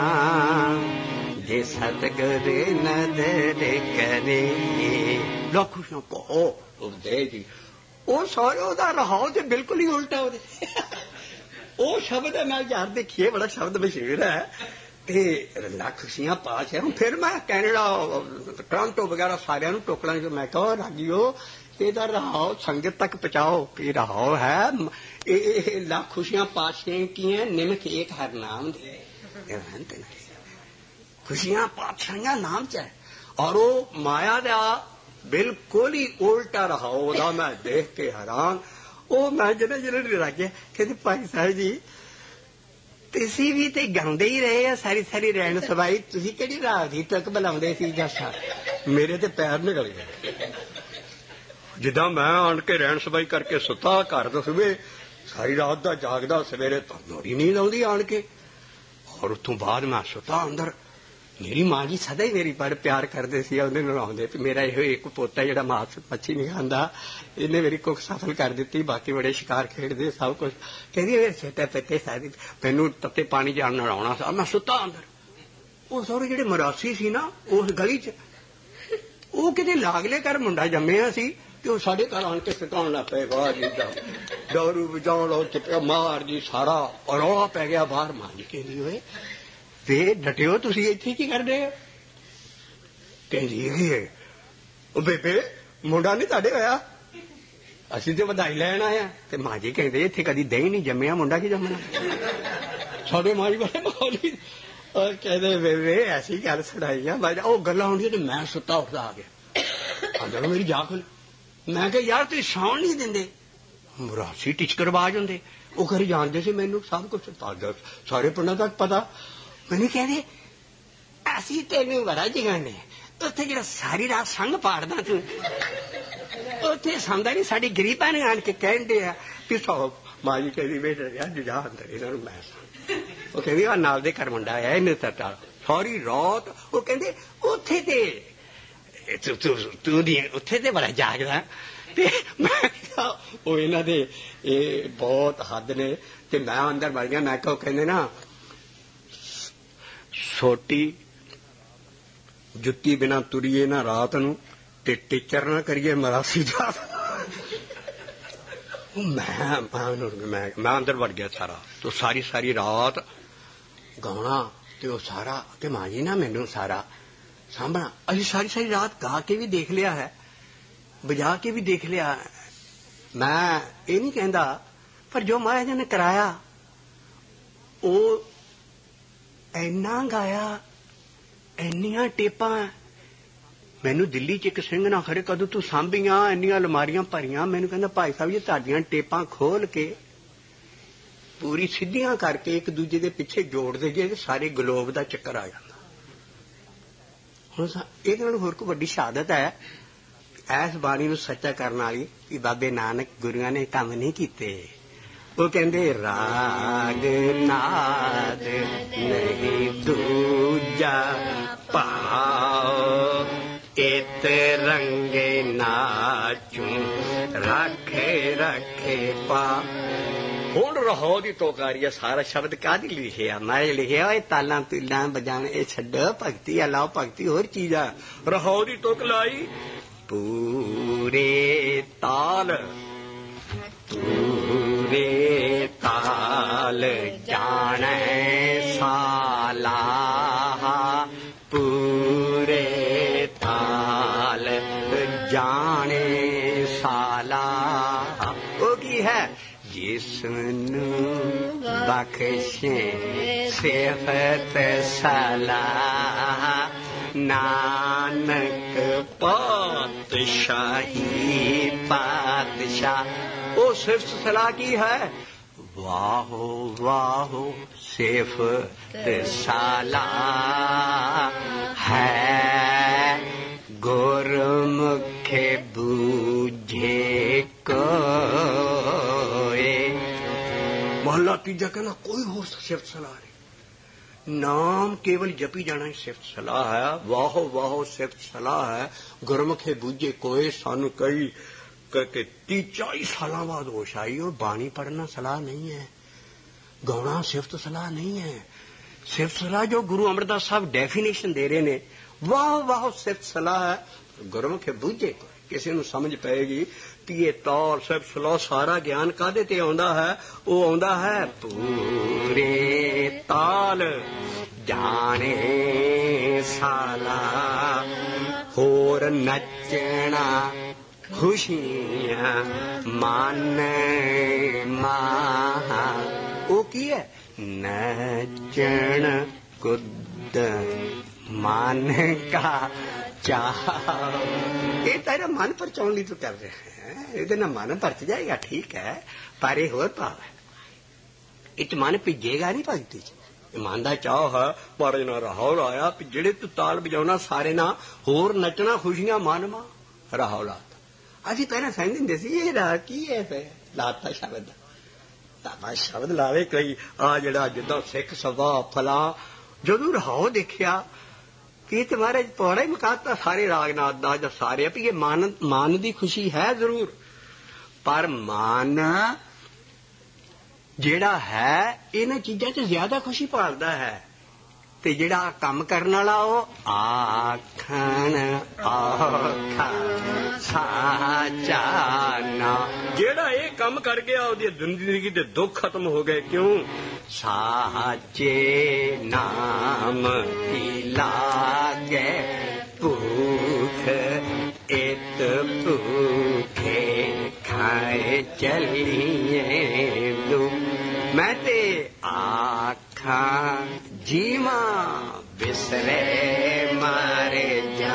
[SPEAKER 1] ਜੇ ਸਤਿਗੁਰ ਨਦਰ ਕਰੇ। ਲੱਖ ਖੁਸ਼ੀਆਂ ਪਾਓ ਉਹ ਦੇ ਜੀ। ਉਹ ਸਾਰੇ ਉਹਦਾ ਰਹਾਓ ਤੇ ਬਿਲਕੁਲ ਹੀ ਉਲਟਾ ਉਹਦੇ। ਉਹ ਸ਼ਬਦ ਹੈ ਨਾਲ ਯਾਰ ਦੇਖੀਏ ਬੜਾ ਸ਼ਬਦ ਮਸ਼ਹੂਰ ਹੈ ਤੇ ਲੱਖ ਖੁਸ਼ੀਆਂ ਪਾਸ ਹੈ। ਫਿਰ ਮੈਂ ਕੈਨੇਡਾ ਟੋਰਾਂਟੋ ਵਗੈਰਾ ਸਾਰਿਆਂ ਨੂੰ ਟੋਕਣਾ। ਮੈਂ ਕਹਾਂ ਰਾਜੀਓ ਇਹਦਾ ਰਹਾਓ ਸੰਗਤ ਤੱਕ ਪਹੁੰਚਾਓ ਕਿ ਰਹਾਓ ਹੈ ਇਹ ਲੱਖ ਖੁਸ਼ੀਆਂ ਪਾਤਸ਼ਾਹੀਆਂ ਕੀ ਹੈ ਨਿਮਕ ਏਕ ਹਰ ਨਾਮ ਦੇ ਖੁਸ਼ੀਆਂ ਪਾਤਸ਼ਾਹੀਆਂ ਨਾਮ ਚ ਹੈ। ਔਰ ਉਹ ਮਾਇਆ ਦਾ ਬਿਲਕੁਲ ਹੀ ਉਲਟਾ ਰਹਾਓ ਉਹਦਾ। ਮੈਂ ਦੇਖ ਕੇ ਹੈਰਾਨ। ਉਹ ਮੈਂ ਜਿਹੜੇ ਜਿਹੜੇ ਰਾਜੇ ਕਹਿੰਦੇ ਭਾਈ ਸਾਹਿਬ ਜੀ ਤੁਸੀਂ ਵੀ ਤੇ ਗਾਉਂਦੇ ਹੀ ਰਹੇ ਆ ਸਾਰੀ ਸਾਰੀ ਰਹਿਣ ਸਵਾਈ। ਤੁਸੀਂ ਕਿਹੜੀ ਰਾਤ ਦੀ ਤੱਕ ਬੁਲਾਉਂਦੇ ਸੀ ਜੱਸਾ? ਮੇਰੇ ਤੇ ਪੈਰ ਨਿਕਲ ਗਏ। ਜਿੱਦਾਂ ਮੈਂ ਆਣ ਕੇ ਰਹਿਣ ਸਵਾਈ ਕਰਕੇ ਸੁੱਤਾ ਘਰ ਦਸਵੇਂ ਸਾਰੀ ਰਾਤ ਦਾ ਜਾਗਦਾ ਸਵੇਰੇ ਤਾਂ ਲੋੜੀ ਨੀਂਦ ਆਉਂਦੀ ਆਣ ਕੇ। ਔਰ ਉੱਥੋਂ ਬਾਅਦ ਮੈਂ ਸੁੱਤਾ ਅੰਦਰ। ਮੇਰੀ ਮਾਂ ਜੀ ਸਦਾ ਹੀ ਮੇਰੀ ਬੜ ਪਿਆਰ ਕਰਦੇ ਸੀ ਉਹਦੇ ਨਾਲ ਆਉਂਦੇ ਤੇ ਮੇਰਾ ਇਹੋ ਇੱਕ ਪੋਤਾ ਜਿਹੜਾ ਮਾਸ ਮੱਛੀ ਨਹੀਂ ਖਾਂਦਾ ਇਹਨੇ ਮੇਰੀ ਕੁੱਖ ਸਫਲ ਕਰ ਦਿੱਤੀ। ਬਾਕੀ ਬੜੇ ਸ਼ਿਕਾਰ ਖੇਡਦੇ ਸਭ ਕੁਛ। ਕਹਿੰਦੀ ਛੇਟੇ ਪੱਤੇ ਸਾਰੀ ਮੈਨੂੰ ਤੱਤੇ ਪਾਣੀ ਜਾਣ ਨਲਾਉਣਾ ਸੀ। ਮੈਂ ਸੁੱਤਾ ਅੰਦਰ। ਉਹ ਸਾਰੇ ਜਿਹੜੇ ਮਰਾਸੀ ਸੀ ਨਾ ਉਸ ਗਲੀ ਚ ਉਹ ਕਿਤੇ ਲਾਗਲੇ ਘਰ ਮੁੰਡਾ ਜੰਮਿਆ ਸੀ ਤੇ ਉਹ ਸਾਡੇ ਘਰ ਆਣ ਕੇ ਸਿਕਾਉਣ ਲੱਗ ਪਏ। ਵਾਹ ਜੀ ਦਾਰੂ ਵਜਾਉਣ ਲੋ ਚਿੱਟਾ ਮਾਰ ਜੀ ਸਾਰਾ ਰੌਲਾ ਪੈ ਗਿਆ ਬਾਹਰ। ਮਾਂ ਜੀ ਕਹਿੰਦੀ ਹੋਏ ਤੇ ਡਟਿਓ ਤੁਸੀਂ ਇੱਥੇ ਕੀ ਕਰਦੇ ਹੋ? ਕਹਿੰਦੀ ਉਹ ਬੇਬੇ ਮੁੰਡਾ ਨਹੀਂ ਤੁਹਾਡੇ ਹੋਇਆ ਅਸੀਂ ਤੇ ਵਧਾਈ ਲੈਣ ਆਏ ਆ। ਤੇ ਮਾਂ ਜੀ ਕਹਿੰਦੇ ਇੱਥੇ ਕਦੀ ਦਹੀਂ ਨਹੀਂ ਜੰਮਿਆ ਮੁੰਡਾ ਕੀ ਜੰਮਣਾ? ਸਾਡੇ ਮਾਂ ਜੀ ਬੜੇ ਮਾਹੌਲੀ ਔਰ ਕਹਿੰਦੇ ਬੇਬੇ ਐਸੀ ਗੱਲ ਸੁਣਾਈ ਆ। ਉਹ ਗੱਲਾਂ ਹੁੰਦੀਆਂ ਤੇ ਮੈਂ ਸੁੱਤਾ ਉੱਠਦਾ ਆ ਗਿਆ ਅੰਦਰ ਮੇਰੀ ਜਾਗ ਖੁੱਲ। ਮੈਂ ਕਿਹਾ ਯਾਰ ਤੁਸੀਂ ਸੌਣ ਨਹੀਂ ਦਿੰਦੇ? ਮਰਾਸੀ ਟਿਚਕਰਬਾਜ਼ ਹੁੰਦੇ ਉਹ ਘਰੇ ਜਾਣਦੇ ਸੀ ਮੈਨੂੰ ਸਭ ਕੁਛ ਸਾਰੇ ਪਿੰਡਾਂ ਤੱਕ ਪਤਾ। ਮੈਨੂੰ ਕਹਿੰਦੇ ਅਸੀਂ ਤੈਨੂੰ ਬੜਾ ਜਗਾਨੇ ਉੱਥੇ ਜਿਹੜਾ ਸਾਰੀ ਰਾਤ ਸੰਗ ਪਾੜਦਾ ਤੂੰ ਉੱਥੇ ਸੌਂਦਾ ਨਹੀਂ। ਸਾਡੀ ਗਰੀਬਾਂ ਨੇ ਆਣ ਕੇ ਕਹਿੰਦੇ ਆ ਵੀ ਸੌ। ਮਾਂ ਜੀ ਕਹਿੰਦੀ ਬੇਟਾ ਯਾਰ ਜਾ ਅੰਦਰ ਇਹਨਾਂ ਨੂੰ ਮੈਂ। ਉਹ ਕਹਿੰਦੀ ਆ ਨਾਲ ਦੇ ਘਰ ਮੁੰਡਾ ਆਇਆ ਇਹਨੇ ਤਾਂ ਸਾਰੀ ਰਾਤ। ਉਹ ਕਹਿੰਦੇ ਉੱਥੇ ਤੇ ਤੂੰ ਦੀ ਉੱਥੇ ਤੇ ਬੜਾ ਜਾਗਦਾ। ਤੇ ਮੈਂ ਉਹ ਇਹਨਾਂ ਦੇ ਇਹ ਬਹੁਤ ਹੱਦ ਨੇ। ਤੇ ਮੈਂ ਅੰਦਰ ਵੜ ਗਿਆ। ਮੈਂ ਕਿਹਾ ਕਹਿੰਦੇ ਨਾ ਛੋਟੀ ਜੁੱਤੀ ਬਿਨਾਂ ਤੁਰੀਏ ਨਾ ਰਾਤ ਨੂੰ ਤੇ ਟੀਚਰ ਨਾ ਕਰੀਏ ਮਰਾਸੀ ਜਾ। ਮੈਂ ਮੈਂ ਮੈਂ ਅੰਦਰ ਵੜ ਗਿਆ ਸਾਰਾ। ਤੋ ਸਾਰੀ ਸਾਰੀ ਰਾਤ ਗਾਉਣਾ ਤੇ ਉਹ ਸਾਰਾ ਤੇ ਮਾਂ ਜੀ ਨਾ ਮੈਨੂੰ ਸਾਰਾ ਸਾਂਭਣਾ। ਅਸੀਂ ਸਾਰੀ ਸਾਰੀ ਰਾਤ ਗਾ ਕੇ ਵੀ ਦੇਖ ਲਿਆ ਹੈ ਵਜਾ ਕੇ ਵੀ ਦੇਖ ਲਿਆ। ਮੈਂ ਇਹ ਨਹੀਂ ਕਹਿੰਦਾ ਪਰ ਜੋ ਮਹਾਰਾਜ ਨੇ ਕਰਾਇਆ ਉਹ ਇੰਨਾ ਗਾਇਆ ਇੰਨੀਆਂ ਟੇਪਾਂ। ਮੈਨੂੰ ਦਿੱਲੀ ਚ ਇੱਕ ਸਿੰਘ ਨਾ ਖੜੇ ਕਦੋਂ ਤੂੰ ਸਾਂਭੀਆਂ ਇੰਨੀਆਂ ਅਲਮਾਰੀਆਂ ਭਰੀਆਂ। ਮੈਨੂੰ ਕਹਿੰਦਾ ਭਾਈ ਸਾਹਿਬ ਜੀ ਤੁਹਾਡੀਆਂ ਟੇਪਾਂ ਖੋਲ ਕੇ ਪੂਰੀ ਸਿੱਧੀਆਂ ਕਰਕੇ ਇੱਕ ਦੂਜੇ ਦੇ ਪਿੱਛੇ ਜੋੜ ਦੇਈਏ ਸਾਰੇ ਗਲੋਬ ਦਾ ਚੱਕਰ ਆ ਜਾਂਦਾ। ਹੁਣ ਇਹਦੇ ਨਾਲ ਹੋਰ ਕੋਈ ਵੱਡੀ ਸ਼ਹਾਦਤ ਹੈ ਐਸ ਬਾਣੀ ਨੂੰ ਸੱਚਾ ਕਰਨ ਵਾਲੀ ਕਿ ਬਾਬੇ ਨਾਨਕ ਗੁਰੂਆਂ ਨੇ ਕੰਮ ਨਹੀਂ ਕੀਤੇ। ਉਹ ਕਹਿੰਦੇ ਰਾਗ ਨਾਦ ਨਹੀਂ ਦੂਜਾ ਭਾਉ ਇਤ ਰੰਗੇ ਨਾਚੂ ਰੱਖੇ ਰੱਖੇ ਪਾ। ਹੁਣ ਰਹੋ ਦੀ ਟੋਕਾਰੀ ਹੈ। ਸਾਰਾ ਸ਼ਬਦ ਕਾਹਦੀ ਲਿਖਿਆ? ਮੈਂ ਲਿਖਿਆ ਇਹ ਤਾਲਾਂ ਤੁਲਾਂ ਬਜਾਣ ਇਹ ਛੱਡੋ ਭਗਤੀ ਅਲਾਓ ਭਗਤੀ ਹੋਰ ਚੀਜ਼ ਆ। ਰਹੋ ਦੀ ਟੋਕ ਲਾਈ ਪੂਰੇ ਤਾਲ पूरे ताल जाने साला, पूरे ताल जाने साला। वो की है जिसनू बख्शे सिफत सलाह, नानक पातशाही पातशाह। वो सिफत सलाह की है, वाहो वाहो सिफत सलाह है, गुरमुखे बूझे कोए। मोहल्ला तीजा कहना कोई हो सिफत सलाह नहीं, नाम केवल जपी जाना ही सिफत सलाह है। वाहो वाहो सिफत सलाह है, गुरमुखे बूझे कोई। सानू कई करके ती चाली साल बाद होश आई और बाणी पढ़ना सलाह नहीं है, गौना सिफत सलाह नहीं है। सिफत सलाह जो गुरु अमरदास साहब डेफिनेशन दे रहे ने, वाह वाह सिफत सलाह है, गुरमुखे बूझे कोई। किसी नू समझ पाएगी कि ये तौर सिफत सलाह सारा ज्ञान कादे ते आउंदा है? वो आउंदा है पूरे ताल जाने साला, होर नचना खुशियां मन माहा। वो की है नचन कुद मन का चाह। ये तेरा मन परचाने लिए तो कर रहे हैं, ये ना मन परच जाएगा ठीक है, पर ये होर भाव है, इत मन भिजेगा नहीं भगती च। मन का चाह है पर ना राहौल आया जेड़े तू ताल बजाना सारे ना होर नचना खुशियां मन मा राहौला। असी पहले समझते ਹੁੰਦੇ ਸੀ ਇਹ ਰਾਹ ਕੀ ਹੈ, ਫਿਰ ਲਾਤਾ ਸ਼ਬਦ ਤਾਂ ਸ਼ਬਦ ਲਾਵੇ ਕਈ ਆ ਜਿਹੜਾ ਜਿੱਦਾਂ ਸਿੱਖ ਸਭਾ ਫਲਾ। ਜਦੋਂ ਰਹਾਓ ਦੇਖਿਆ ਕਿ ਤੁਹਾਰੇ ਪੌੜਾ ਹੀ ਮੁਕਾਤਾ ਸਾਰੇ ਰਾਗਨਾਥ ਦਾ ਜਾਂ ਸਾਰੇ ਵੀ ਇਹ ਮਨ ਮਨ ਦੀ ਖੁਸ਼ੀ ਹੈ ਜ਼ਰੂਰ, ਪਰ ਮਨ ਜਿਹੜਾ ਹੈ ਇਹਨਾਂ ਚੀਜ਼ਾਂ 'ਚ ਜ਼ਿਆਦਾ ਖੁਸ਼ੀ ਭਾਲਦਾ ਹੈ। ਤੇ ਜਿਹੜਾ ਕੰਮ ਕਰਨ ਵਾਲਾ ਉਹ ਆਖਣ ਔਖਾ ਸਾਚਾ ਨਾ, ਜਿਹੜਾ ਇਹ ਕੰਮ ਕਰ ਗਿਆ ਉਹਦੀ ਜ਼ਿੰਦਗੀ ਦੇ ਦੁੱਖ ਖਤਮ ਹੋ ਗਏ। ਕਿਉਂ? ਸਾਚੇ ਨਾਮ ਕੀ ਲਾਗੇ ਭੂਖ, ਇਤ ਭੂਖੇ ਖਾਏ ਚਲੀਏ ਦੂ। ਮੈਂ ਤੇ ਆਖਾਂ जीवा बिसरे मारे जा।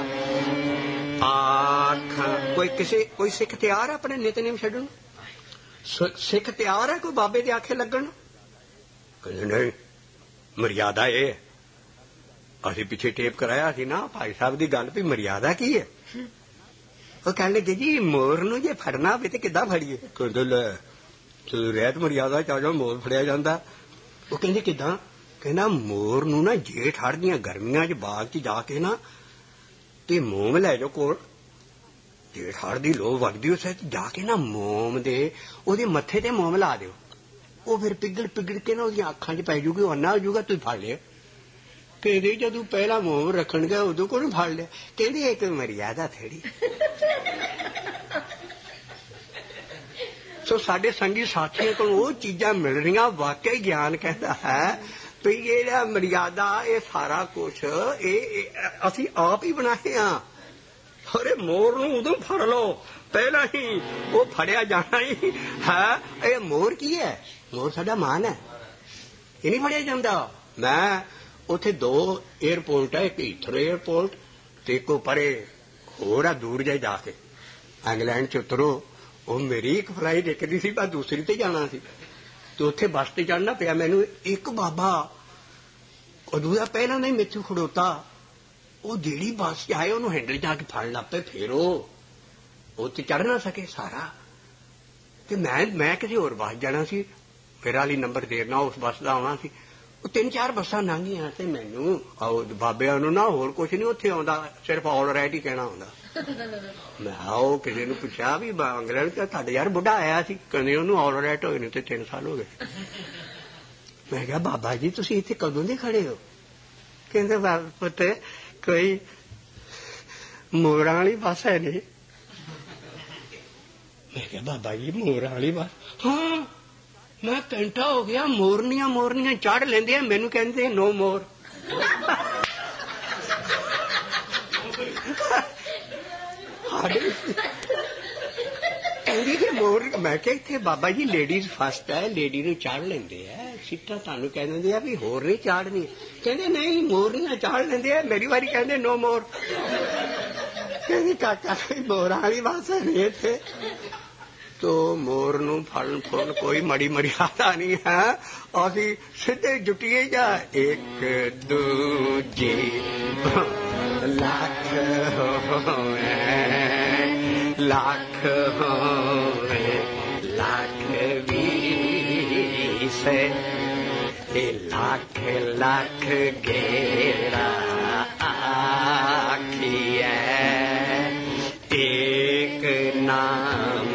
[SPEAKER 1] आख कोई किसी कोई सिख तैयार है अपने नितनेम छड्डण? सिख तैयार है कोई बाबे दे आखे लगन? कहंदे नहीं, मर्यादा ये असीं पिछे टेप कराया सी ना भाई साहब दी गल भी मर्यादा की है। वो कहण लगे जी मोर नूं जे फड़ना होवे ते किद्दां फड़ीए? कहंदे ले तूं रहत मर्यादा च आ जा, मोर फड़िया जांदा। वो कहंदे किद्दां? कहना मोर नूं ना जेठ हाड़ दियां गर्मियां च बाग च जाके ना ते मोम लै जाओ कोल, जेठ हाड़ दी लोऽ वगदी उस जाके ना मोम दे ओहदे मत्थे ते मोम ला दिओ, वो फिर पिघल पिघल के ना ओहदियां अखां च पै जूगी, अन्ना हो जूगा, तू फड़ लिया। कहदे जदों पहला मोम रखण गया उदों कोल फड़ लिया। कहंदे इक मर्यादा थोड़ी। सो साडे संगी साथियों को वो चीजां मिल रहीआं, वाकई ज्ञान कहता है भी ये मर्यादा ये सारा कुछ असी आप ही बनाए हाँ। अरे मोर नूं उदों फड़ लो पहला ही वो फड़िया जाना ही है। ये मोर की है? मोर साडा मान है, ये नहीं फड़िया जांदा। मैं उत्थे दो एयरपोर्ट है, एक हीथरो एयरपोर्ट ते एक परे होर आ दूर जाए जाके इंग्लैंड च उतरो। वो मेरी एक फ्लाइट एक दी सी, पर दूसरी ते जाना सी तो उत्थे बस ते चढ़ना पिया। मैनू एक बाबा उदों दा पहला नहीं मेथों खड़ोता, वो जेड़ी बस च आए उन्होंने हैंडल जाके फड़ ला पे, फिर वो उत्ते चढ़ ना सके सारा। ते मैं मैं किसी होर बस जाना सी, मेरा हाली नंबर देना उस बस का आना सी। वो तीन चार बसां लंघियां ते मैनू बाबे नूं ना होर कुछ नहीं उत्थे आउंदा, सिर्फ ऑल राइट ही कहना आउंदा। मैं आओ किसी ने पूछा भी इंग्लैंड का तुहाडे यार बुढ़ा आया सी, कहंदे ओनू ऑल राइट होए ने ते तीन साल हो गए। मैं कहा बाबा जी तुसीं इत्थे कदों दे खड़े हो? कहंदे पुत्त कोई मोरां वाली बस है नहीं, मैं क्या बाबा जी मोर वाली बात हाँ मैं घंटा हो गया मोरनियां मोरनियां चढ़ लेंदे मैनू कहंदे नो मोर मोर मैं क्या इत्थे बाबा जी लेडीज फस्ट है लेडी नूं चढ़ लेंदे है सीटां तुहानूं कह दिंदे भी होर नहीं चाढ़नी कहंदे नहीं मोरनियां चढ़ लेंदे है मेरी वारी कहंदे नो मोर कहंदे काका मोरां वाली बात नहीं थे तो मोर नूं फड़न फुड़न कोई मड़ी मर्यादा नहीं है असीं सीधे जुटिए जा एक दूजे लाख होवे लाख होवे लाख बीस लाख लाख गेरा आखिए एक नाम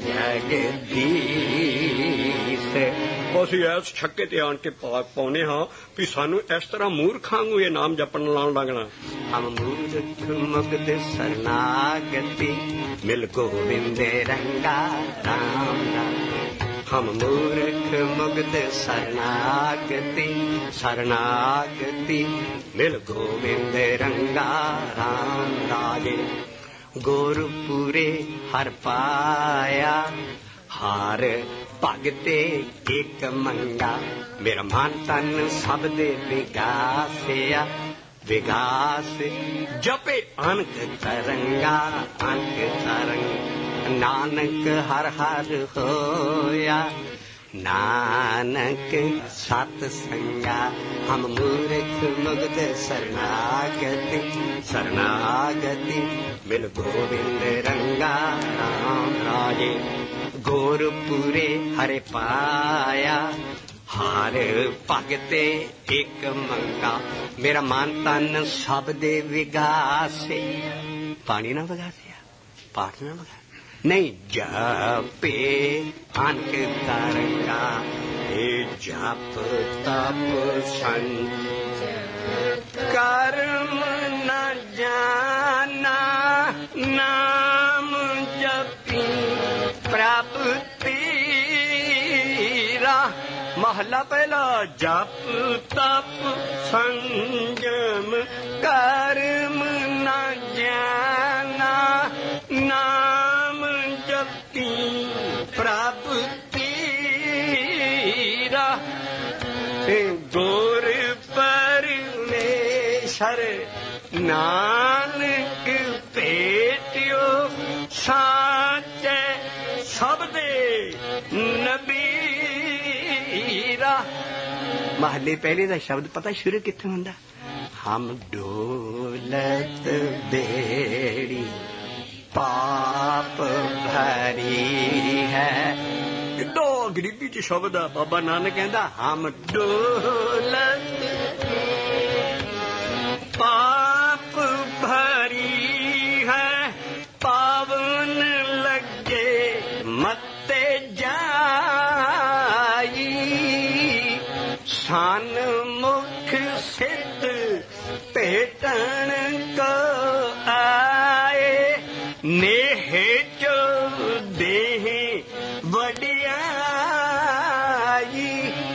[SPEAKER 1] जगदीश ਅਸੀਂ ਇਸ ਛੱਕੇ ਤੇ ਆਣ ਕੇ ਪਾਉਨੇ ਹਾਂ ਵੀ ਸਾਨੂੰ ਇਸ ਤਰ੍ਹਾਂ ਮੂਰਖਾਂ ਨੂੰ ਇਹ ਨਾਮ ਜਪਣ ਲਾਉਣ ਲੱਗਣਾ ਹਮ ਮੂਰਖ ਮੁਗਦ ਸਰਨਾਗਤੀ ਮਿਲ ਗੋਬਿੰਦ ਰੰਗਾ ਰਾਮ ਹਮ ਮੂਰਖ ਮੁਗਦ ਸਰਨਾਗਤੀ ਸਰਨਾਗਤੀ ਮਿਲ ਗੋਬਿੰਦ ਰੰਗਾ ਰਾਮ ਰਾਜੇ ਗੁਰਪੁਰੇ ਹਰ ਪਾਇਆ हार भगते एक मंगा मेरा मन तन सब दे विगासिया विगास जपे अनक तरंगा अनक तरंग नानक हर हर होया नानक सत संगा हम मूर्ख मुग्ध शरणागति शरणागति मिल गोविंद रंगा राम राजे गोरपुरे हरे पाया हार भगते एक मंगा मेरा मन तन सब दे विगासे पानी ना बगासिया पाठ ना बगा नहीं जपे अनक तरंगा हे जप तप संच कर्म न जाना नाम जपी प्राप्ति महला पहला जप तप संयम कर्म न जाना नाम जपी प्राप्ति गोर परमेश्वर नानक भेटियो साचे सब दे नबीरा महले पहले का शब्द पता शुरू कित्थों हुंदा हम डोलत बेड़ी पाप भरी है दो गरीबी च शब्द है बाबा नानक कहंदा हम डोलत पाप भरी है पावन लगे मते जाई सन मुख सिद्ध भेटन को आए नेह चो देह वडियाई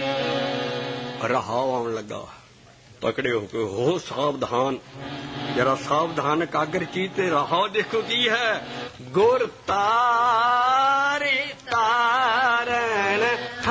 [SPEAKER 1] रहाव आउण लगा पकड़े हो के हो सावधान जरा सावधान एकाग्र चीते रहाव देखो की है गुर तारे तारण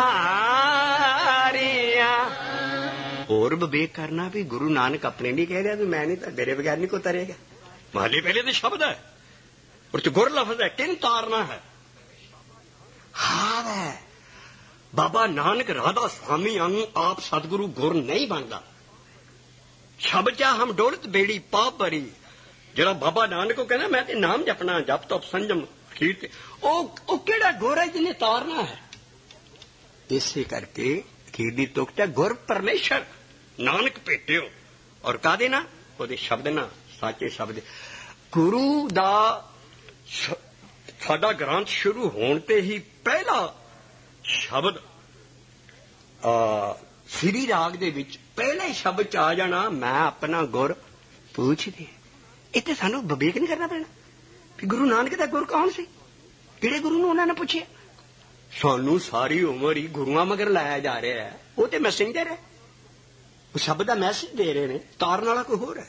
[SPEAKER 1] हारिया और विवेक करना भी गुरु नानक अपने नहीं कह रहा भी मैं नहीं मेरे बगैर नहीं को तरेगा महले पहले तो शब्द है और जो गुर लफ्ज है किन तारना है हार है बाबा नानक राधा स्वामी अंग आप सतगुरु गुर नहीं बनता शब्द क्या हम डोलत बेड़ी पाप भरी जरा बाबा नानक को कहना मैं ते नाम जपना जप तप संयम कीर्ति ओ ओ केड़ा गोरा जिन्हें तारना है इसे करके खीर दी तुकता गुर परमेश्वर नानक भेटियो और का देना ओदे शब्द ना साचे शब्द गुरु दा साडा ग्रंथ शुरू होने ते ही पहला शब्द आ श्री राग दे विच पहले शब्द च आ जाना मैं अपना गुर पूछ दे इतने सानू विवेक नहीं करना पैना कि गुरु नानक दा गुर कौन सी ਕਿਹੜੇ ਗੁਰੂ ਨੂੰ ਉਹਨਾਂ ਨੇ ਪੁੱਛਿਆ? ਸਾਨੂੰ ਸਾਰੀ ਉਮਰ ਹੀ ਗੁਰੂਆਂ ਮਗਰ ਲਾਇਆ ਜਾ ਰਿਹਾ ਹੈ। ਉਹ ਤੇ ਮੈਸੇਂਜਰ ਹੈ, ਉਹ ਸ਼ਬਦ ਦਾ ਮੈਸੇਜ ਦੇ ਰਹੇ ਨੇ, ਤਾਰਨ ਵਾਲਾ ਕੋਈ ਹੋਰ ਹੈ।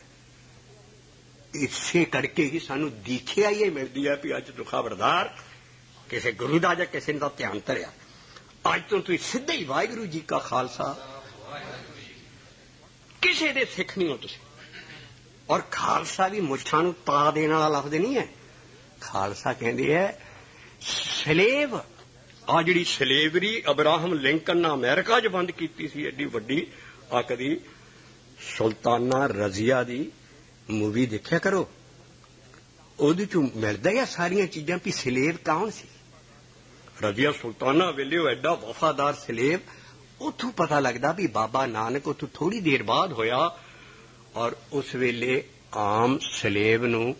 [SPEAKER 1] ਇਸੇ ਕਰਕੇ ਹੀ ਸਾਨੂੰ ਦੀਖਿਆ ਹੀ ਮਿਲਦੀ ਹੈ ਵੀ ਅੱਜ ਤੋਂ ਖਬਰਦਾਰ ਕਿਸੇ ਗੁਰੂ ਦਾ ਜਾਂ ਕਿਸੇ ਦਾ ਧਿਆਨ ਧਰਿਆ। ਅੱਜ ਤੋਂ ਤੁਸੀਂ ਸਿੱਧੇ ਹੀ ਵਾਹਿਗੁਰੂ ਜੀ ਕਾ ਖਾਲਸਾ, ਕਿਸੇ ਦੇ ਸਿੱਖ ਨਹੀਂ ਹੋ ਤੁਸੀਂ। ਔਰ ਖਾਲਸਾ ਵੀ ਮੁੱਛਾਂ ਨੂੰ ਤਾ ਦੇਣ ਵਾਲਾ ਲਫ਼ਜ਼ ਨਹੀਂ ਹੈ। ਖਾਲਸਾ ਕਹਿੰਦੇ ਹੈ ਸਲੇਵ। ਆ ਜਿਹੜੀ ਸਲੇਵਰੀ ਅਬਰਾਹਮ ਲਿੰਕਨ ਨੇ ਅਮਰੀਕਾ 'ਚ ਬੰਦ ਕੀਤੀ ਸੀ ਐਡੀ ਵੱਡੀ, ਆ ਕਦੀ ਸੁਲਤਾਨਾ ਰਜ਼ੀਆ ਦੀ ਮੂਵੀ ਦੇਖਿਆ ਕਰੋ, ਉਹਦੇ 'ਚੋਂ ਮਿਲਦਾ ਹੈ ਸਾਰੀਆਂ ਚੀਜ਼ਾਂ ਵੀ ਸਲੇਵ ਕੌਣ ਸੀ। ਰਜ਼ੀਆ ਸੁਲਤਾਨਾ ਵੇਲੇ ਉਹ ਐਡਾ ਵਫਾਦਾਰ ਸਲੇਵ, ਉੱਥੋਂ ਪਤਾ ਲੱਗਦਾ ਵੀ ਬਾਬਾ ਨਾਨਕ ਉੱਥੋਂ ਥੋੜ੍ਹੀ ਦੇਰ ਬਾਅਦ ਹੋਇਆ। ਔਰ ਉਸ ਵੇਲੇ ਆਮ ਸਲੇਵ ਨੂੰ